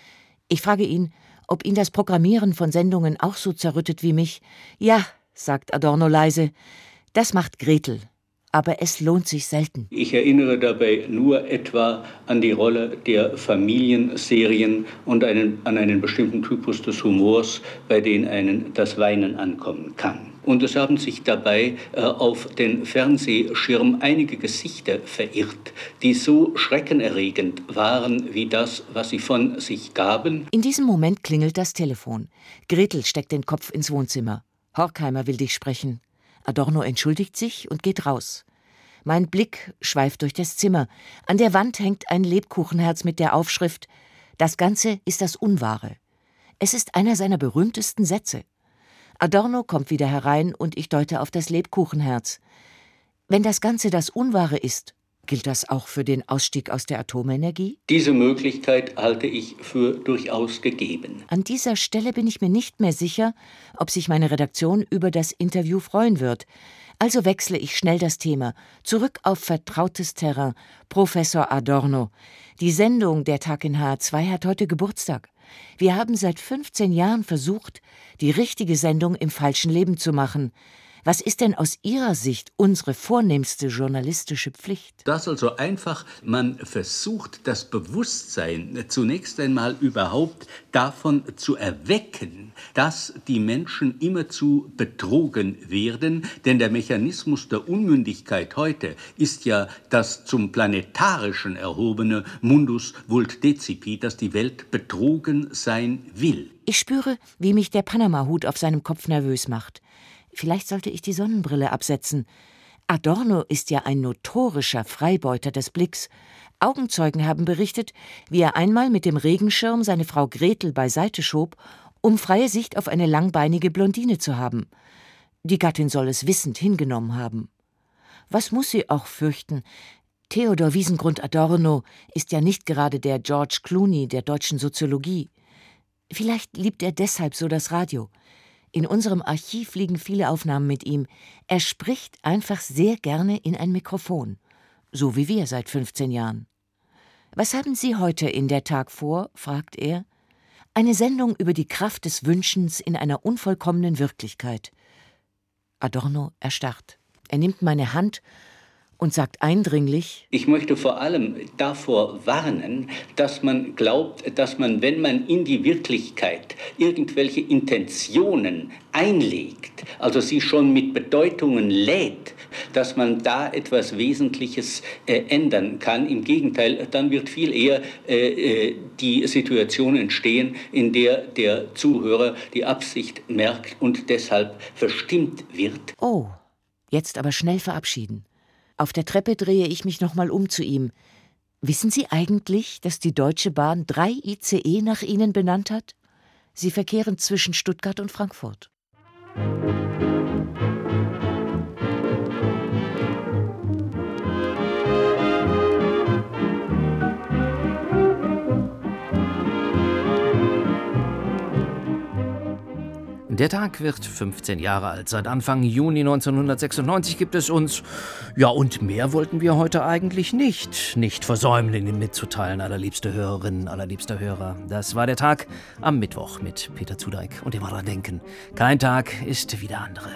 Ich frage ihn, ob ihn das Programmieren von Sendungen auch so zerrüttet wie mich. Ja, sagt Adorno leise, das macht Gretel. Aber es lohnt sich selten. Ich erinnere dabei nur etwa an die Rolle der Familienserien und einen, an einen bestimmten Typus des Humors, bei dem einen das Weinen ankommen kann. Und es haben sich dabei äh, auf den Fernsehschirm einige Gesichter verirrt, die so schreckenerregend waren wie das, was sie von sich gaben. In diesem Moment klingelt das Telefon. Gretel steckt den Kopf ins Wohnzimmer. Horkheimer will dich sprechen. Adorno entschuldigt sich und geht raus. Mein Blick schweift durch das Zimmer. An der Wand hängt ein Lebkuchenherz mit der Aufschrift: Das Ganze ist das Unwahre. Es ist einer seiner berühmtesten Sätze. Adorno kommt wieder herein und ich deute auf das Lebkuchenherz. Wenn das Ganze das Unwahre ist, gilt das auch für den Ausstieg aus der Atomenergie? Diese Möglichkeit halte ich für durchaus gegeben. An dieser Stelle bin ich mir nicht mehr sicher, ob sich meine Redaktion über das Interview freuen wird. Also wechsle ich schnell das Thema. Zurück auf vertrautes Terrain. Professor Adorno. Die Sendung Der Tag in H zwei hat heute Geburtstag. Wir haben seit fünfzehn Jahren versucht, die richtige Sendung im falschen Leben zu machen. Was ist denn aus Ihrer Sicht unsere vornehmste journalistische Pflicht? Dass also einfach man versucht, das Bewusstsein zunächst einmal überhaupt davon zu erwecken, dass die Menschen immerzu betrogen werden. Denn der Mechanismus der Unmündigkeit heute ist ja das zum Planetarischen erhobene Mundus vult decipi, dass die Welt betrogen sein will. Ich spüre, wie mich der Panama-Hut auf seinem Kopf nervös macht. Vielleicht sollte ich die Sonnenbrille absetzen. Adorno ist ja ein notorischer Freibeuter des Blicks. Augenzeugen haben berichtet, wie er einmal mit dem Regenschirm seine Frau Gretel beiseite schob, um freie Sicht auf eine langbeinige Blondine zu haben. Die Gattin soll es wissend hingenommen haben. Was muss sie auch fürchten? Theodor Wiesengrund Adorno ist ja nicht gerade der George Clooney der deutschen Soziologie. Vielleicht liebt er deshalb so das Radio. In unserem Archiv liegen viele Aufnahmen mit ihm. Er spricht einfach sehr gerne in ein Mikrofon. So wie wir seit fünfzehn Jahren. »Was haben Sie heute in der Tag vor?« fragt er. »Eine Sendung über die Kraft des Wünschens in einer unvollkommenen Wirklichkeit.« Adorno erstarrt. Er nimmt meine Hand und sagt eindringlich: Ich möchte vor allem davor warnen, dass man glaubt, dass man, wenn man in die Wirklichkeit irgendwelche Intentionen einlegt, also sie schon mit Bedeutungen lädt, dass man da etwas Wesentliches äh, ändern kann. Im Gegenteil, dann wird viel eher äh, die Situation entstehen, in der der Zuhörer die Absicht merkt und deshalb verstimmt wird. Oh, jetzt aber schnell verabschieden. Auf der Treppe drehe ich mich nochmal um zu ihm. Wissen Sie eigentlich, dass die Deutsche Bahn drei I C E nach Ihnen benannt hat? Sie verkehren zwischen Stuttgart und Frankfurt. Der Tag wird fünfzehn Jahre alt. Seit Anfang Juni neunzehnhundertsechsundneunzig gibt es uns. Ja, und mehr wollten wir heute eigentlich nicht. Nicht versäumen, Ihnen mitzuteilen, allerliebste Hörerinnen, allerliebster Hörer. Das war der Tag am Mittwoch mit Peter Zudeik. Und immer dran denken, kein Tag ist wie der andere.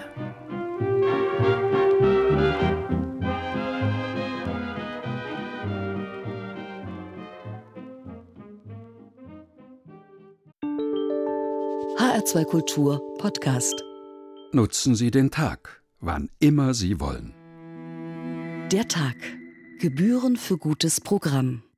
H R zwei Kultur Podcast. Nutzen Sie den Tag, wann immer Sie wollen. Der Tag. Gebühren für gutes Programm.